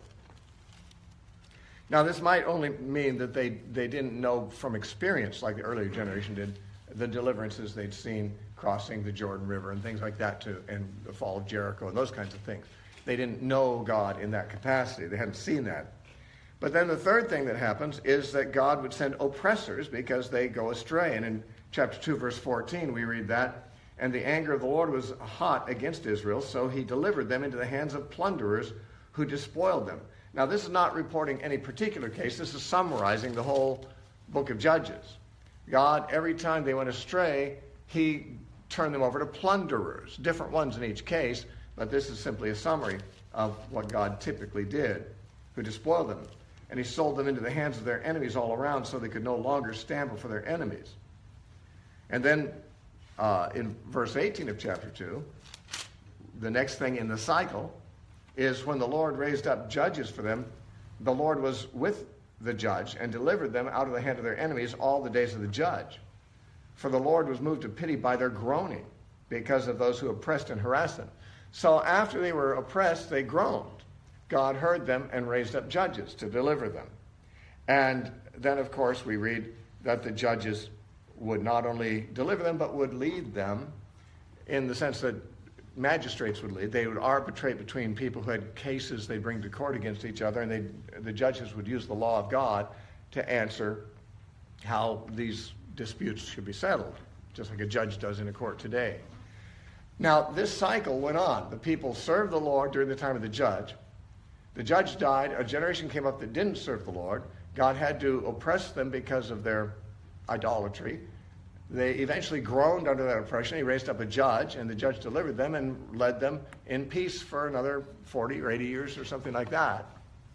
Now, this might only mean that they, they didn't know from experience, like the earlier generation did, the deliverances they'd seen crossing the Jordan River and things like that, too, and the fall of Jericho and those kinds of things. They didn't know God in that capacity. They hadn't seen that. But then the third thing that happens is that God would send oppressors because they go astray. And in chapter two, verse fourteen, we read that, and the anger of the Lord was hot against Israel, so he delivered them into the hands of plunderers who despoiled them. Now, this is not reporting any particular case. This is summarizing the whole book of Judges. God, every time they went astray, he turned them over to plunderers, different ones in each case, but this is simply a summary of what God typically did, who despoiled them. And he sold them into the hands of their enemies all around so they could no longer stand before their enemies. And then uh, in verse eighteen of chapter two, the next thing in the cycle is when the Lord raised up judges for them the Lord was with the judge and delivered them out of the hand of their enemies all the days of the judge. For the Lord was moved to pity by their groaning because of those who oppressed and harassed them. So after they were oppressed, they groaned. God heard them and raised up judges to deliver them. And then, of course, we read that the judges would not only deliver them, but would lead them in the sense that magistrates would lead. They would arbitrate between people who had cases they'd bring to court against each other, and they, the judges would use the law of God to answer how these disputes should be settled, just like a judge does in a court today. Now, this cycle went on. The people served the Lord during the time of the judge. The judge died. A generation came up that didn't serve the Lord. God had to oppress them because of their idolatry. They eventually groaned under that oppression. He raised up a judge, and the judge delivered them and led them in peace for another forty or eighty years or something like that.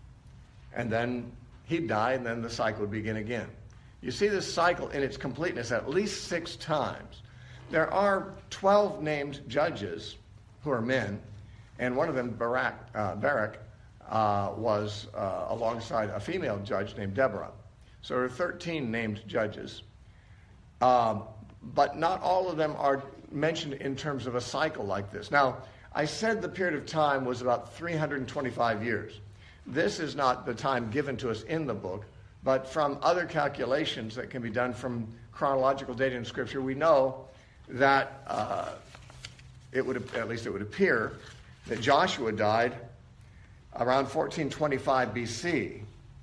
And then he'd die, and then the cycle would begin again. You see this cycle in its completeness at least six times. There are twelve named judges who are men, and one of them, Barak, uh, Barak, uh, was uh, alongside a female judge named Deborah. So there are thirteen named judges. Um, but not all of them are mentioned in terms of a cycle like this. Now, I said the period of time was about three hundred twenty-five years. This is not the time given to us in the book, but from other calculations that can be done from chronological data in Scripture, we know that uh, it would, at least it would appear, that Joshua died around fourteen twenty-five B C,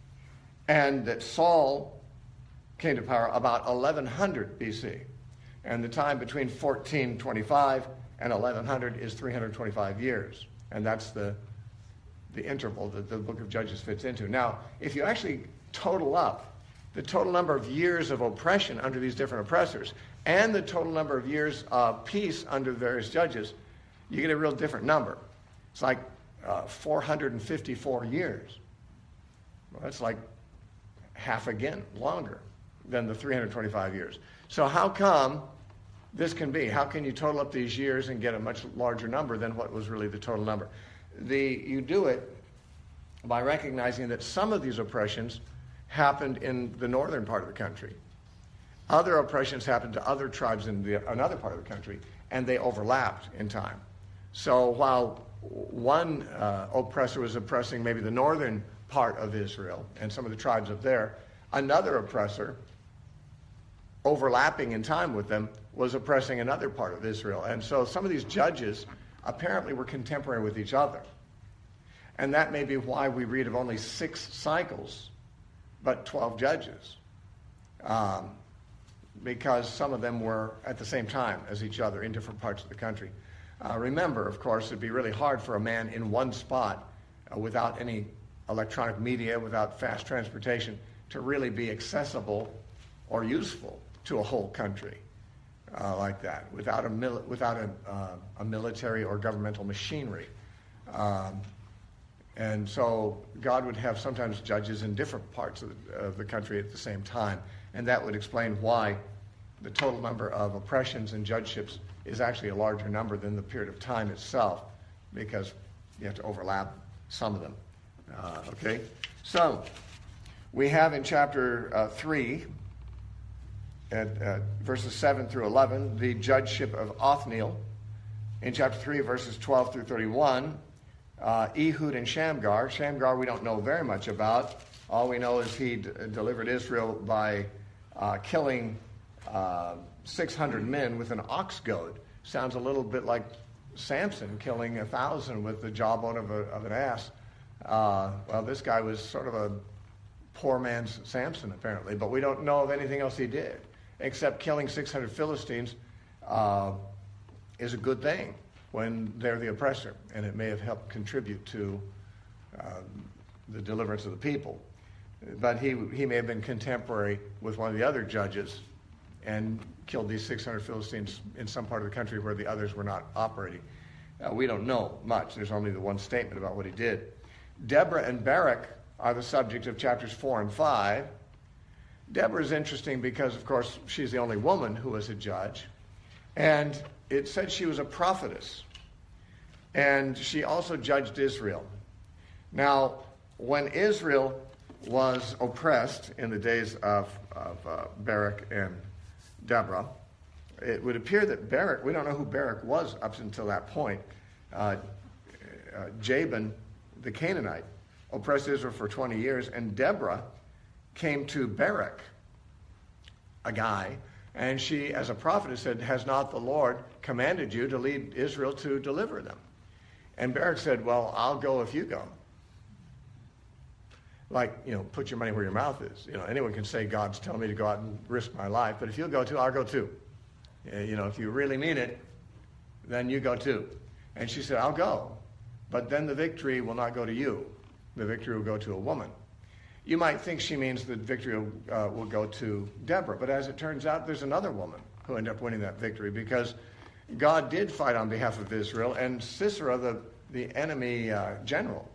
and that Saul came to power about eleven hundred B C. And the time between fourteen twenty-five and eleven hundred is three hundred twenty-five years. And that's the, the interval that the book of Judges fits into. Now, if you actually total up the total number of years of oppression under these different oppressors and the total number of years of peace under the various judges, you get a real different number. It's like uh, four hundred fifty-four years. Well, that's like half again longer than the three hundred twenty-five years. So how come this can be? How can you total up these years and get a much larger number than what was really the total number? The, you do it by recognizing that some of these oppressions happened in the northern part of the country. Other oppressions happened to other tribes in the, another part of the country, and they overlapped in time. So while one uh, oppressor was oppressing maybe the northern part of Israel and some of the tribes up there, another oppressor, overlapping in time with them, was oppressing another part of Israel. And so some of these judges apparently were contemporary with each other. And that may be why we read of only six cycles, but twelve judges. Um, because some of them were at the same time as each other in different parts of the country. Uh, remember, of course, it'd be really hard for a man in one spot uh, without any electronic media, without fast transportation, to really be accessible or useful to a whole country uh, like that, without a mil- without a, uh, a military or governmental machinery. Um, and so God would have sometimes judges in different parts of the, of the country at the same time, and that would explain why the total number of oppressions and judgeships is actually a larger number than the period of time itself, because you have to overlap some of them. Uh, okay? So, we have in chapter uh, three, at uh, verses seven through eleven, the judgeship of Othniel. In chapter three, verses twelve through thirty-one, uh, Ehud and Shamgar. Shamgar we don't know very much about. All we know is he d- delivered Israel by uh, killing uh, six hundred men with an ox goad. Sounds a little bit like Samson killing a thousand with the jawbone of, a, of an ass. Uh, well, this guy was sort of a poor man's Samson, apparently, but we don't know of anything else he did, except killing six hundred Philistines uh, is a good thing when they're the oppressor, and it may have helped contribute to uh, the deliverance of the people. But he he may have been contemporary with one of the other judges and killed these six hundred Philistines in some part of the country where the others were not operating. Uh, we don't know much. There's only the one statement about what he did. Deborah and Barak are the subject of chapters four and five. Deborah is interesting because, of course, she's the only woman who was a judge. And it said she was a prophetess. And she also judged Israel. Now, when Israel was oppressed in the days of, of uh, Barak and Deborah, it would appear that Barak, we don't know who Barak was up until that point. Uh, uh, Jabin, the Canaanite, oppressed Israel for twenty years, and Deborah came to Barak, a guy, and she, as a prophetess, said, has not the Lord commanded you to lead Israel to deliver them? And Barak said, well, I'll go if you go. Like, you know, put your money where your mouth is. You know, anyone can say God's telling me to go out and risk my life, but if you'll go too, I'll go too. You know, if you really mean it, then you go too. And she said, I'll go, but then the victory will not go to you. The victory will go to a woman. You might think she means the victory will, uh, will go to Deborah, but as it turns out, there's another woman who ended up winning that victory, because God did fight on behalf of Israel, and Sisera, the, the enemy uh, general,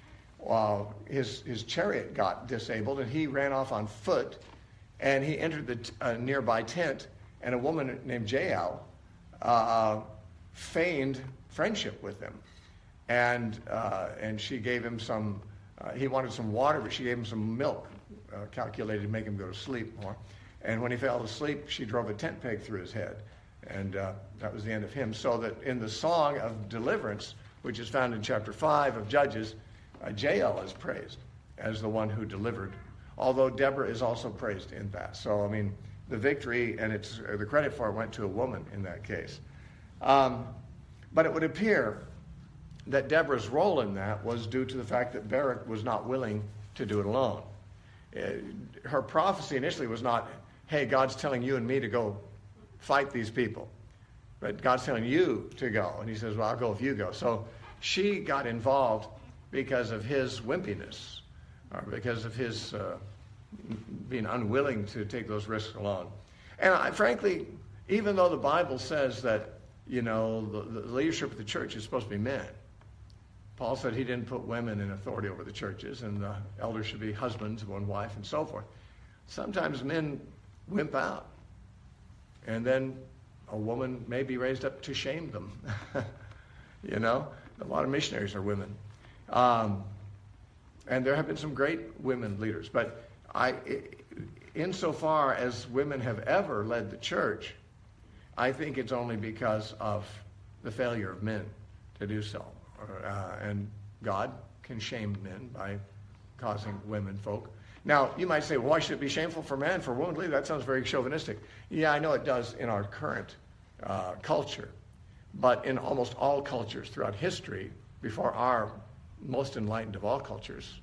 uh, his, his chariot got disabled, and he ran off on foot, and he entered the t- uh, nearby tent, and a woman named Jael uh, feigned friendship with him, and uh, and she gave him some. Uh, he wanted some water, but she gave him some milk, uh, calculated to make him go to sleep more. And when he fell asleep, she drove a tent peg through his head, and uh, that was the end of him. So that in the song of deliverance, which is found in chapter five of Judges, uh, Jael is praised as the one who delivered, although Deborah is also praised in that. So I mean, the victory and it's uh, the credit for it went to a woman in that case. Um, but it would appear that Deborah's role in that was due to the fact that Barak was not willing to do it alone. Uh, her prophecy initially was not, hey, God's telling you and me to go fight these people, but God's telling you to go. And he says, well, I'll go if you go. So she got involved because of his wimpiness, or because of his uh, being unwilling to take those risks alone. And I, frankly, even though the Bible says that, you know, the, the leadership of the church is supposed to be men, Paul said he didn't put women in authority over the churches, and the elders should be husbands of one wife and so forth. Sometimes men wimp out, and then a woman may be raised up to shame them. You know, a lot of missionaries are women. Um, and there have been some great women leaders, but I, insofar as women have ever led the church, I think it's only because of the failure of men to do so. Uh, and God can shame men by causing women folk. Now, you might say, well, why should it be shameful for men, for women to lead? That sounds very chauvinistic. Yeah, I know it does in our current uh, culture, but in almost all cultures throughout history, before our most enlightened of all cultures,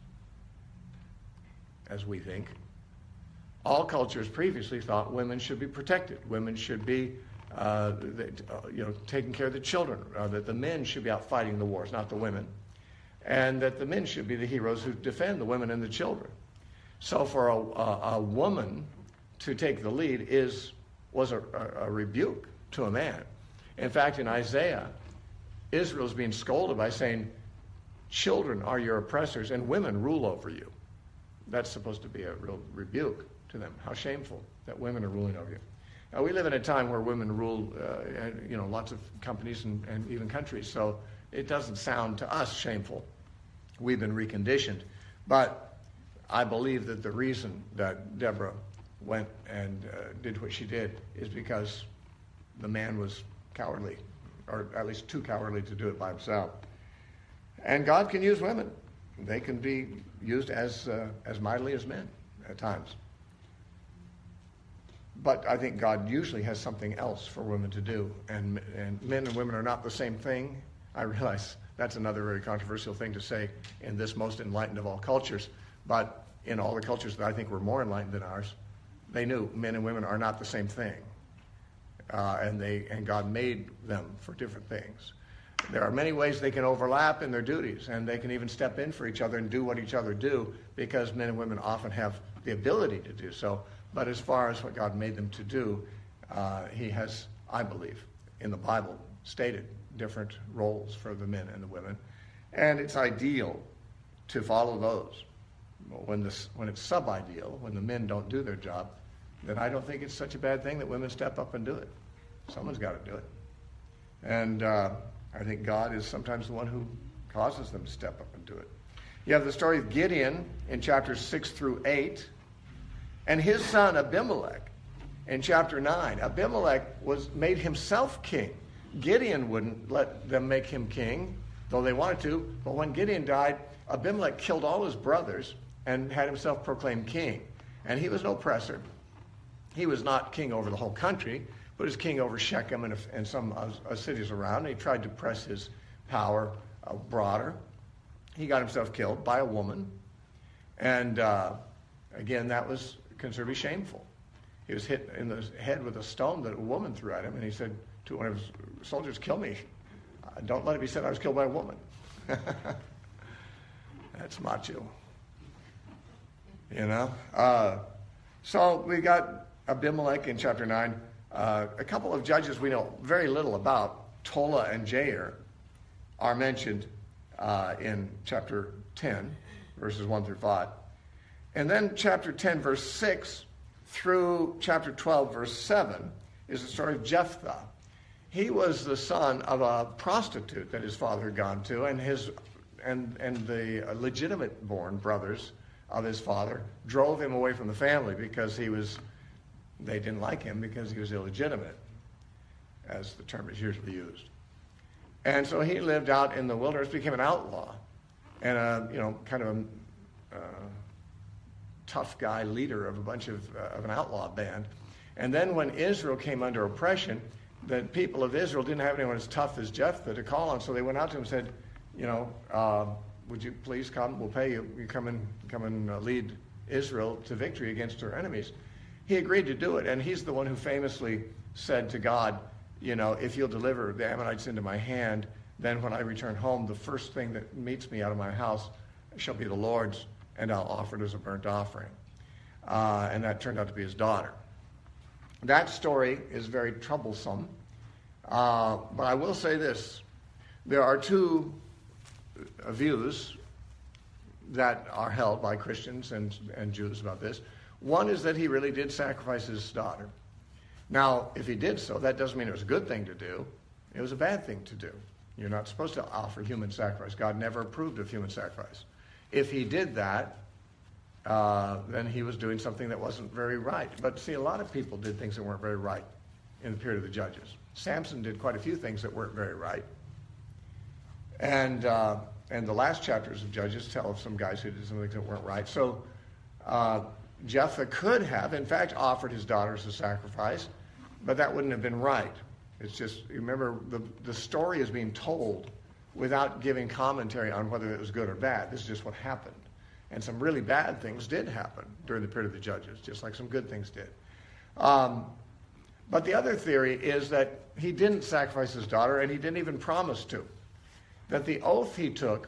as we think, all cultures previously thought women should be protected. Women should be Uh, that, uh, you know, taking care of the children, uh, that the men should be out fighting the wars, not the women, and that the men should be the heroes who defend the women and the children. So for a, a, a woman to take the lead is was a, a, a rebuke to a man. In fact, in Isaiah, Israel's being scolded by saying, children are your oppressors and women rule over you. That's supposed to be a real rebuke to them. How shameful that women are ruling over you. Now, we live in a time where women rule, uh, and, you know, lots of companies and, and even countries, so it doesn't sound to us shameful. We've been reconditioned. But I believe that the reason that Deborah went and uh, did what she did is because the man was cowardly, or at least too cowardly to do it by himself. And God can use women. They can be used as uh, as mightily as men at times. But I think God usually has something else for women to do. And, and men and women are not the same thing. I realize that's another very controversial thing to say in this most enlightened of all cultures. But in all the cultures that I think were more enlightened than ours, they knew men and women are not the same thing. Uh, and they and God made them for different things. There are many ways they can overlap in their duties, and they can even step in for each other and do what each other do, because men and women often have the ability to do so. But as far as what God made them to do, uh, he has, I believe, in the Bible, stated different roles for the men and the women. And it's ideal to follow those. When, this, when it's sub-ideal, when the men don't do their job, then I don't think it's such a bad thing that women step up and do it. Someone's got to do it. And uh, I think God is sometimes the one who causes them to step up and do it. You have the story of Gideon in chapters six through eight, and his son Abimelech in chapter nine. Abimelech was made himself king. Gideon wouldn't let them make him king, though they wanted to. But when Gideon died, Abimelech killed all his brothers and had himself proclaimed king. And he was an oppressor. He was not king over the whole country, but was king over Shechem and, and some uh, cities around. And he tried to press his power uh, broader. He got himself killed by a woman. And uh, again, that was considered to be shameful. He was hit in the head with a stone that a woman threw at him, and he said to one of his soldiers, "Kill me. Uh, don't let it be said I was killed by a woman." That's macho. You know? Uh, so we got Abimelech in chapter nine. Uh, a couple of judges we know very little about, Tola and Jair, are mentioned uh, in chapter ten, verses one through five. And then chapter ten, verse six, through chapter twelve, verse seven, is the story of Jephthah. He was the son of a prostitute that his father had gone to, and his and and the legitimate born brothers of his father drove him away from the family because he was, they didn't like him because he was illegitimate, as the term is usually used. And so he lived out in the wilderness, became an outlaw, and a, you know, kind of a uh, tough guy leader of a bunch of, uh, of an outlaw band. And then when Israel came under oppression, the people of Israel didn't have anyone as tough as Jephthah to call on, so they went out to him and said, you know, uh, would you please come? We'll pay you. You come and come and uh, lead Israel to victory against her enemies. He agreed to do it, and he's the one who famously said to God, you know, if you'll deliver the Ammonites into my hand, then when I return home, the first thing that meets me out of my house shall be the Lord's, and I'll offer it as a burnt offering. Uh, and that turned out to be his daughter. That story is very troublesome, uh, but I will say this. There are two views that are held by Christians and, and Jews about this. One is that he really did sacrifice his daughter. Now, if he did so, that doesn't mean it was a good thing to do. It was a bad thing to do. You're not supposed to offer human sacrifice. God never approved of human sacrifice. If he did that, uh, then he was doing something that wasn't very right. But see, a lot of people did things that weren't very right in the period of the Judges. Samson did quite a few things that weren't very right. And uh, and the last chapters of Judges tell of some guys who did some things that weren't right. So uh, Jephthah could have, in fact, offered his daughter as a sacrifice, but that wouldn't have been right. It's just, remember, the, the story is being told without giving commentary on whether it was good or bad. This is just what happened. And some really bad things did happen during the period of the Judges, just like some good things did. Um, but the other theory is that he didn't sacrifice his daughter, and he didn't even promise to. That the oath he took,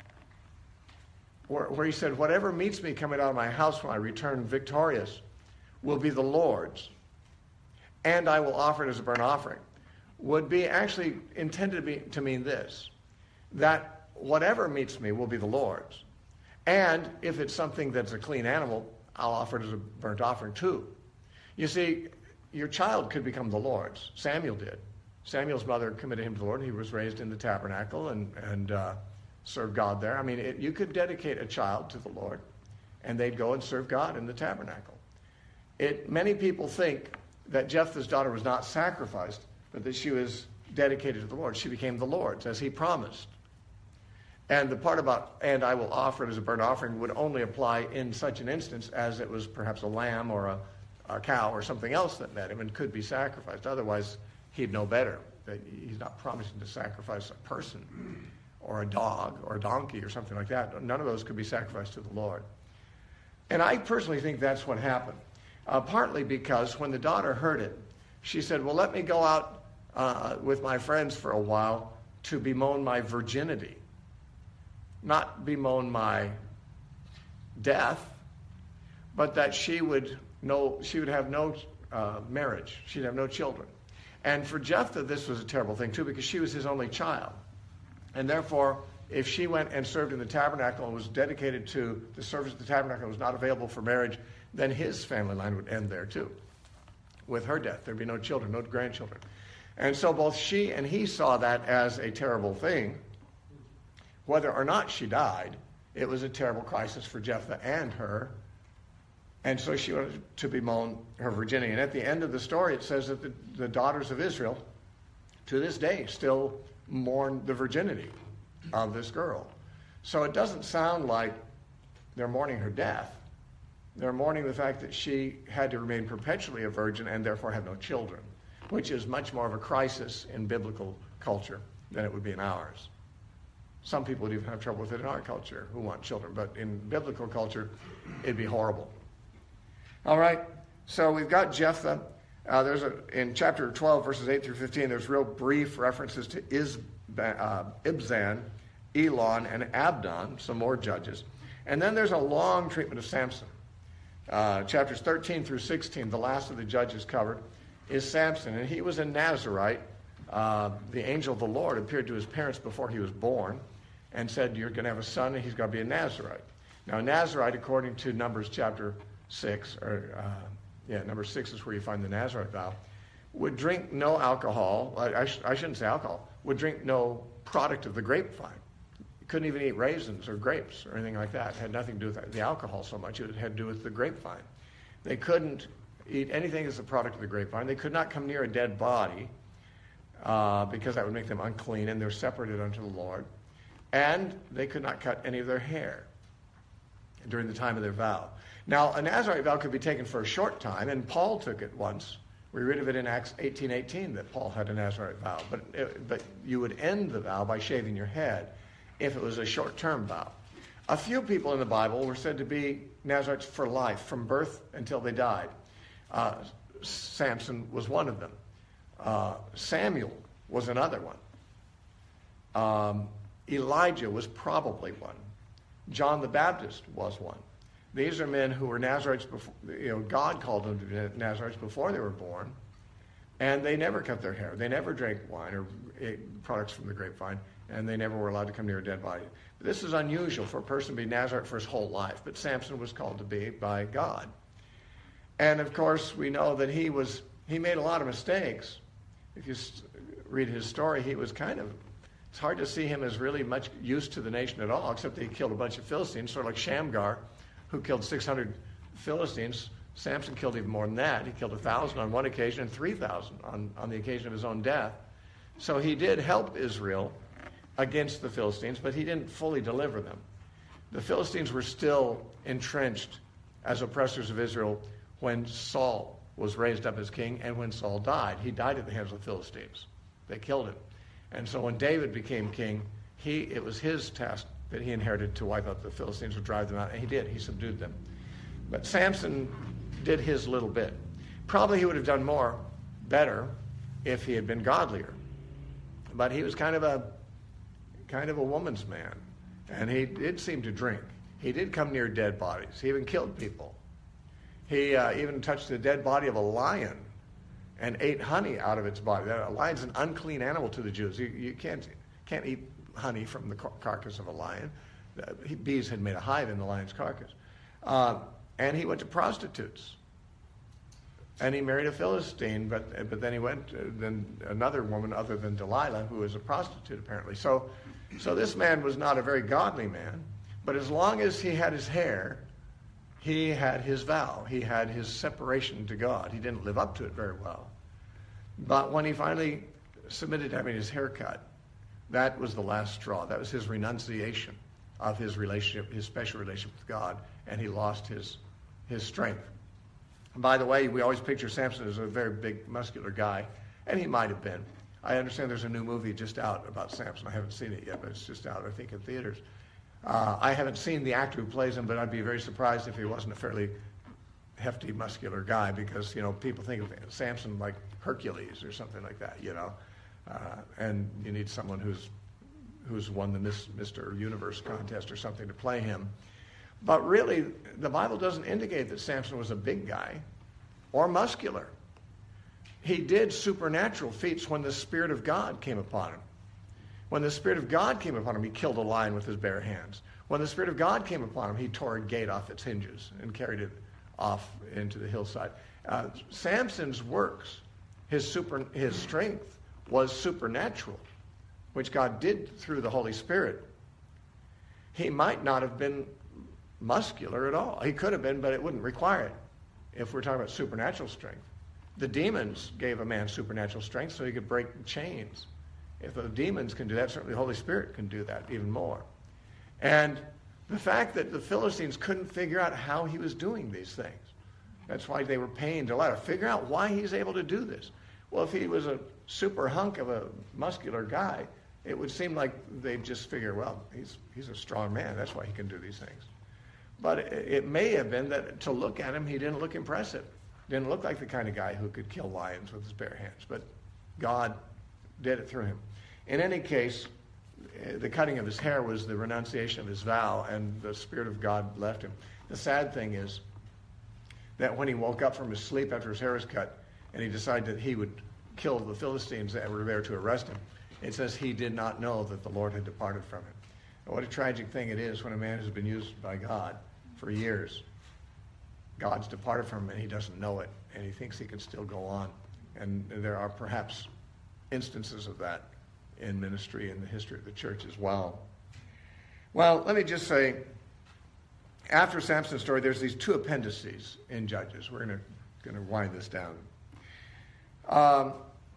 where, where he said, whatever meets me coming out of my house when I return victorious will be the Lord's, and I will offer it as a burnt offering, would be actually intended to, be, to mean this, that whatever meets me will be the Lord's. And if it's something that's a clean animal, I'll offer it as a burnt offering too. You see, your child could become the Lord's. Samuel did. Samuel's mother committed him to the Lord. He was raised in the tabernacle and, and uh, served God there. I mean, it, you could dedicate a child to the Lord, and they'd go and serve God in the tabernacle. It, many people think that Jephthah's daughter was not sacrificed, but that she was dedicated to the Lord. She became the Lord's, as he promised. And the part about, and I will offer it as a burnt offering, would only apply in such an instance as it was perhaps a lamb or a, a cow or something else that met him and could be sacrificed. Otherwise, he'd know better that he's not promising to sacrifice a person or a dog or a donkey or something like that. None of those could be sacrificed to the Lord. And I personally think that's what happened, uh, partly because when the daughter heard it, she said, well, let me go out uh, with my friends for a while to bemoan my virginity, not bemoan my death, but that she would no, she would have no uh, marriage. She'd have no children. And for Jephthah, this was a terrible thing, too, because she was his only child. And therefore, if she went and served in the tabernacle and was dedicated to the service of the tabernacle and was not available for marriage, then his family line would end there, too. With her death, there'd be no children, no grandchildren. And so both she and he saw that as a terrible thing. Whether or not she died, it was a terrible crisis for Jephthah and her. And so she wanted to bemoan her virginity. And at the end of the story, it says that the, the daughters of Israel, to this day, still mourn the virginity of this girl. So it doesn't sound like they're mourning her death. They're mourning the fact that she had to remain perpetually a virgin and therefore have no children, which is much more of a crisis in biblical culture than it would be in ours. Some people would even have trouble with it in our culture who want children, but in biblical culture, it'd be horrible. All right, so we've got Jephthah. Uh, there's a, in chapter twelve, verses eight through fifteen, there's real brief references to Iz, uh, Ibzan, Elon, and Abdon, some more judges. And then there's a long treatment of Samson. Uh, chapters thirteen through sixteen, the last of the judges covered, is Samson. And he was a Nazarite. Uh, the angel of the Lord appeared to his parents before he was born and said, you're going to have a son and he's going to be a Nazarite. Now, a Nazarite, according to Numbers chapter six, or uh, yeah, number six is where you find the Nazarite vow, would drink no alcohol. I, I, sh- I shouldn't say alcohol. Would drink no product of the grapevine. Couldn't even eat raisins or grapes or anything like that. It had nothing to do with the alcohol so much. It had to do with the grapevine. They couldn't eat anything as a product of the grapevine. They could not come near a dead body uh, because that would make them unclean, and they're separated unto the Lord. And they could not cut any of their hair during the time of their vow. Now, a Nazarite vow could be taken for a short time, and Paul took it once. We read of it in Acts eighteen eighteen that Paul had a Nazarite vow. But, it, but you would end the vow by shaving your head if it was a short-term vow. A few people in the Bible were said to be Nazarites for life, from birth until they died. Uh, Samson was one of them. Uh, Samuel was another one. Um, Elijah was probably one. John the Baptist was one. These are men who were Nazarites before, you know, God called them to be Nazarites before they were born, and they never cut their hair. They never drank wine or ate products from the grapevine, and they never were allowed to come near a dead body. This is unusual for a person to be Nazarite for his whole life, but Samson was called to be by God. And of course, we know that he was he made a lot of mistakes. If you read his story, he was kind of, it's hard to see him as really much used to the nation at all, except that he killed a bunch of Philistines, sort of like Shamgar, who killed six hundred Philistines. Samson killed even more than that. He killed one thousand on one occasion and three thousand on, on the occasion of his own death. So he did help Israel against the Philistines, but he didn't fully deliver them. The Philistines were still entrenched as oppressors of Israel when Saul was raised up as king and when Saul died. He died at the hands of the Philistines. They killed him. And so when David became king, he it was his task that he inherited to wipe out the Philistines, or drive them out, and he did. He subdued them. But Samson did his little bit. Probably he would have done more, better, if he had been godlier. But he was kind of a kind of a woman's man, and he did seem to drink. He did come near dead bodies. He even killed people. He uh, even touched the dead body of a lion and ate honey out of its body. A lion's an unclean animal to the Jews. You, you can't can't eat honey from the car- carcass of a lion. Uh, he, bees had made a hive in the lion's carcass. Uh, and he went to prostitutes. And he married a Philistine, but but then he went to then another woman other than Delilah, who was a prostitute apparently. So, so this man was not a very godly man, but as long as he had his hair, he had his vow. He had his separation to God. He didn't live up to it very well. But when he finally submitted to having his hair cut, that was the last straw. That was his renunciation of his relationship, his special relationship with God, and he lost his his strength. And by the way, we always picture Samson as a very big, muscular guy, and he might have been. I understand there's a new movie just out about Samson. I haven't seen it yet, but it's just out, I think, in theaters. Uh, I haven't seen the actor who plays him, but I'd be very surprised if he wasn't a fairly hefty, muscular guy, because, you know, people think of Samson like Hercules or something like that, you know. Uh, and you need someone who's who's won the Miss, Mister Universe contest or something to play him. But really, the Bible doesn't indicate that Samson was a big guy or muscular. He did supernatural feats when the Spirit of God came upon him. When the Spirit of God came upon him, he killed a lion with his bare hands. When the Spirit of God came upon him, he tore a gate off its hinges and carried it off into the hillside. Uh, Samson's works, his super, his strength, was supernatural, which God did through the Holy Spirit. He might not have been muscular at all. He could have been, but it wouldn't require it if we're talking about supernatural strength. The demons gave a man supernatural strength so he could break chains. If the demons can do that, certainly the Holy Spirit can do that even more. And the fact that the Philistines couldn't figure out how he was doing these things. That's why they were paying Delilah. Figure out why he's able to do this. Well, if he was a super hunk of a muscular guy, it would seem like they'd just figure, well, he's he's a strong man. That's why he can do these things. But it, it may have been that to look at him, he didn't look impressive. Didn't look like the kind of guy who could kill lions with his bare hands. But God did it through him. In any case, the cutting of his hair was the renunciation of his vow, and the Spirit of God left him. The sad thing is that when he woke up from his sleep after his hair was cut, and he decided that he would kill the Philistines that were there to arrest him, it says he did not know that the Lord had departed from him. And what a tragic thing it is when a man has been used by God for years. God's departed from him and he doesn't know it, and he thinks he can still go on. And there are perhaps instances of that in ministry in the history of the church as well. Well, let me just say, after Samson's story, there's these two appendices in Judges. We're going to wind this down. Um,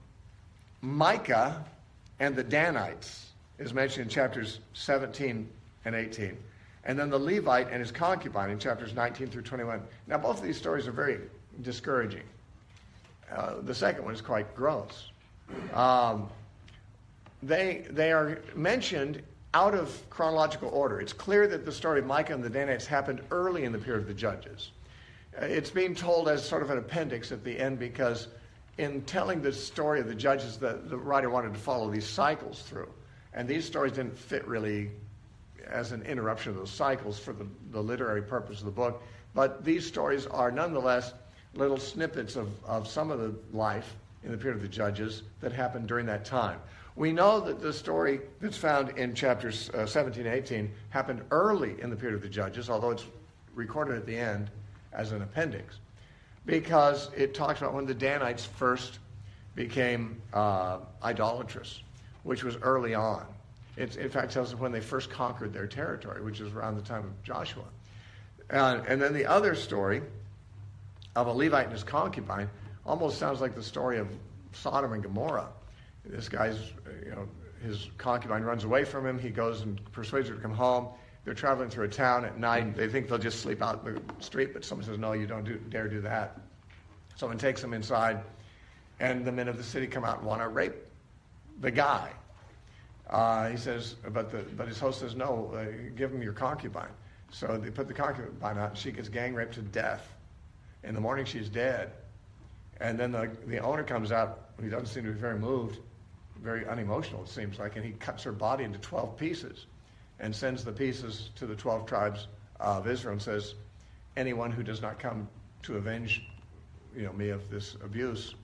Micah and the Danites is mentioned in chapters seventeen and eighteen. And then the Levite and his concubine in chapters nineteen through twenty-one. Now, both of these stories are very discouraging. Uh, the second one is quite gross. Um, they, they are mentioned out of chronological order. It's clear that the story of Micah and the Danites happened early in the period of the Judges. Uh, it's being told as sort of an appendix at the end because in telling the story of the Judges, the, the writer wanted to follow these cycles through. And these stories didn't fit really as an interruption of those cycles for the, the literary purpose of the book. But these stories are nonetheless little snippets of, of some of the life in the period of the Judges that happened during that time. We know that the story that's found in chapters uh, seventeen and eighteen happened early in the period of the Judges, although it's recorded at the end as an appendix, because it talks about when the Danites first became uh, idolatrous, which was early on. It, in fact, tells us when they first conquered their territory, which is around the time of Joshua. Uh, and then the other story of a Levite and his concubine almost sounds like the story of Sodom and Gomorrah. This guy's, you know, his concubine runs away from him. He goes and persuades her to come home. They're traveling through a town at night. They think they'll just sleep out in the street, but someone says, no, you don't do, dare do that. Someone takes them inside, and the men of the city come out and want to rape the guy. Uh, he says, but the but his host says, no, uh, give him your concubine. So they put the concubine out, and she gets gang raped to death. In the morning, she's dead. And then the, the owner comes out. He doesn't seem to be very moved, very unemotional, it seems like, and he cuts her body into twelve pieces and sends the pieces to the twelve tribes of Israel and says, anyone who does not come to avenge, you know, me of this abuse,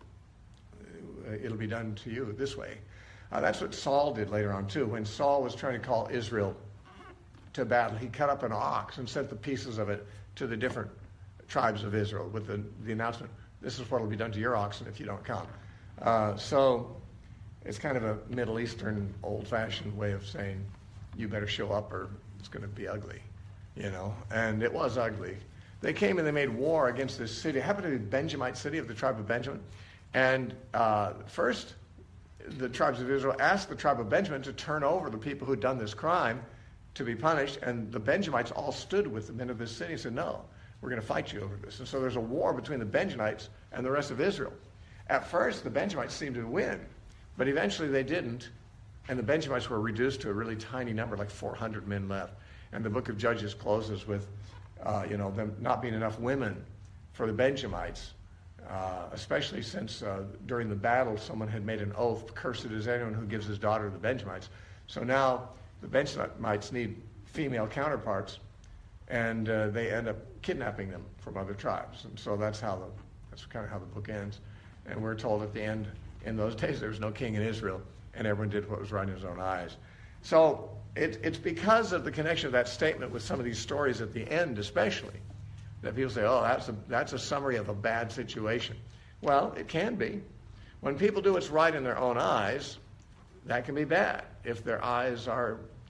it'll be done to you this way. Uh, that's what Saul did later on, too. When Saul was trying to call Israel to battle, he cut up an ox and sent the pieces of it to the different tribes of Israel with the, the announcement, this is what will be done to your oxen if you don't come. Uh, so it's kind of a Middle Eastern, old-fashioned way of saying, you better show up or it's going to be ugly, you know. And it was ugly. They came and they made war against this city. It happened to be the Benjamite city of the tribe of Benjamin. And uh, first, the tribes of Israel asked the tribe of Benjamin to turn over the people who'd done this crime to be punished, and the Benjamites all stood with the men of this city and said, no, we're going to fight you over this. And so there's a war between the Benjamites and the rest of Israel. At first, the Benjamites seemed to win, but eventually they didn't, and the Benjamites were reduced to a really tiny number, like four hundred men left. And the book of Judges closes with, uh, you know, them not being enough women for the Benjamites. Uh, especially since uh, during the battle someone had made an oath, cursed is anyone who gives his daughter to the Benjamites. So now the Benjamites need female counterparts, and uh, they end up kidnapping them from other tribes. And so that's how the that's kind of how the book ends. And we're told at the end, in those days there was no king in Israel, and everyone did what was right in his own eyes. So it, it's because of the connection of that statement with some of these stories at the end especially, that people say, oh, that's a, that's a summary of a bad situation. Well, it can be. When people do what's right in their own eyes, that can be bad if their eyes are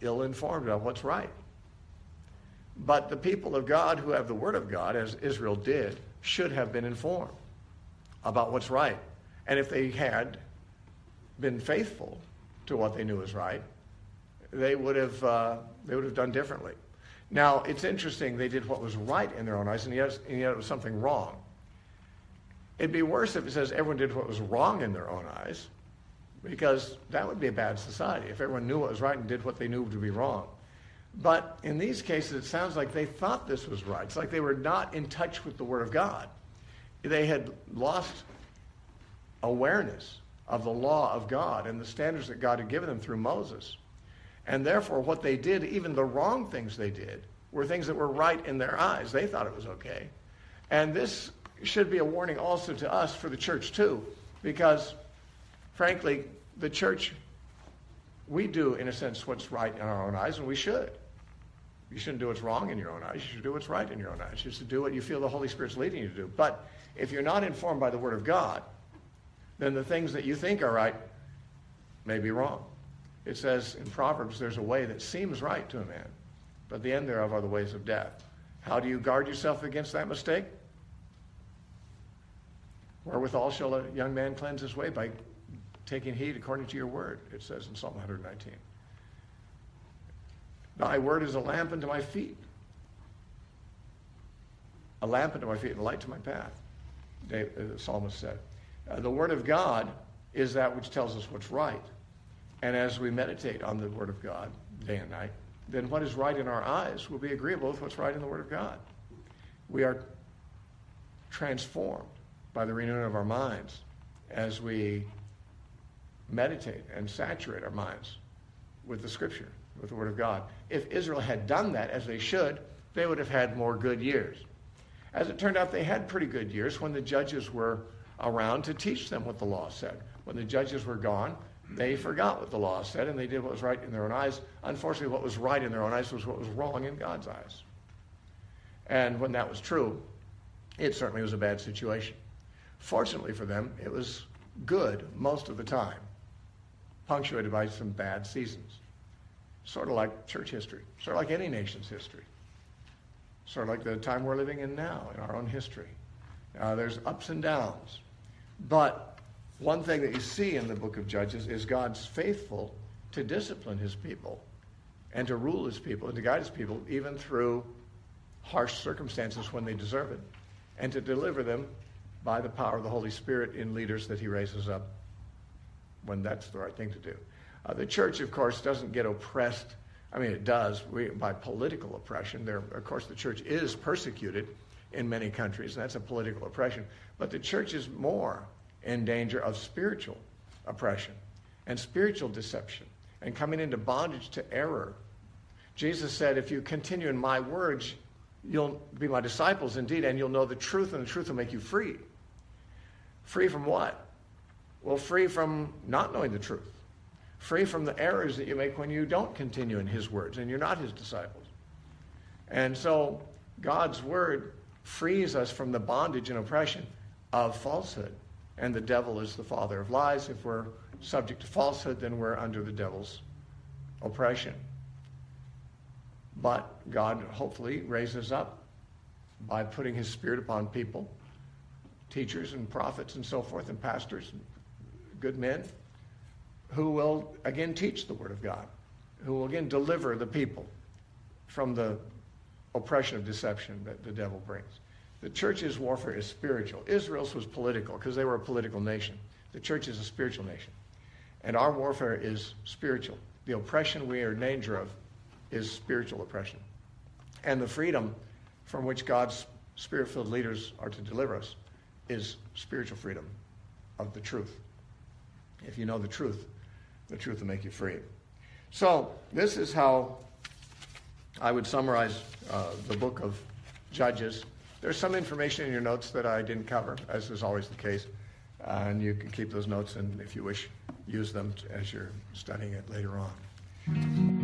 ill-informed about what's right. But the people of God who have the Word of God, as Israel did, should have been informed about what's right. And if they had been faithful to what they knew was right, they would have uh, they would have done differently. Now, it's interesting, they did what was right in their own eyes, and yet, and yet it was something wrong. It'd be worse if it says everyone did what was wrong in their own eyes, because that would be a bad society, if everyone knew what was right and did what they knew to be wrong. But in these cases, it sounds like they thought this was right. It's like they were not in touch with the Word of God. They had lost awareness of the law of God and the standards that God had given them through Moses. And therefore, what they did, even the wrong things they did, were things that were right in their eyes. They thought it was okay. And this should be a warning also to us for the church too, because, frankly, the church, we do, in a sense, what's right in our own eyes, and we should. You shouldn't do what's wrong in your own eyes. You should do what's right in your own eyes. You should do what you feel the Holy Spirit's leading you to do. But if you're not informed by the Word of God, then the things that you think are right may be wrong. It says in Proverbs, there's a way that seems right to a man, but the end thereof are the ways of death. How do you guard yourself against that mistake? Wherewithal shall a young man cleanse his way? By taking heed according to your word, it says in Psalm one nineteen. Thy word is a lamp unto my feet, a lamp unto my feet and a light to my path, David, the psalmist said. Uh, the Word of God is that which tells us what's right. And as we meditate on the Word of God day and night, then what is right in our eyes will be agreeable with what's right in the Word of God. We are transformed by the renewing of our minds as we meditate and saturate our minds with the Scripture, with the Word of God. If Israel had done that as they should, they would have had more good years. As it turned out, they had pretty good years when the judges were around to teach them what the law said. When the judges were gone, they forgot what the law said, and they did what was right in their own eyes. Unfortunately, what was right in their own eyes was what was wrong in God's eyes. And when that was true, it certainly was a bad situation. Fortunately for them, it was good most of the time, punctuated by some bad seasons. Sort of like church history, sort of like any nation's history, sort of like the time we're living in now in our own history. Uh, there's ups and downs. But one thing that you see in the book of Judges is God's faithful to discipline his people and to rule his people and to guide his people even through harsh circumstances when they deserve it, and to deliver them by the power of the Holy Spirit in leaders that he raises up when that's the right thing to do. Uh, the church, of course, doesn't get oppressed. I mean, it does we, by political oppression. There, of course, the church is persecuted in many countries, and that's a political oppression. But the church is more in danger of spiritual oppression and spiritual deception and coming into bondage to error. Jesus said, if you continue in my words, you'll be my disciples indeed, and you'll know the truth, and the truth will make you free. Free from what? Well, free from not knowing the truth. Free from the errors that you make when you don't continue in his words and you're not his disciples. And so God's word frees us from the bondage and oppression of falsehood. And the devil is the father of lies. If we're subject to falsehood, then we're under the devil's oppression. But God hopefully raises up by putting his Spirit upon people, teachers and prophets and so forth, and pastors, and good men, who will again teach the Word of God, who will again deliver the people from the oppression of deception that the devil brings. The church's warfare is spiritual. Israel's was political because they were a political nation. The church is a spiritual nation. And our warfare is spiritual. The oppression we are in danger of is spiritual oppression. And the freedom from which God's Spirit-filled leaders are to deliver us is spiritual freedom of the truth. If you know the truth, the truth will make you free. So this is how I would summarize uh, the book of Judges. There's some information in your notes that I didn't cover, as is always the case. Uh, and you can keep those notes and, if you wish, use them as you're studying it later on.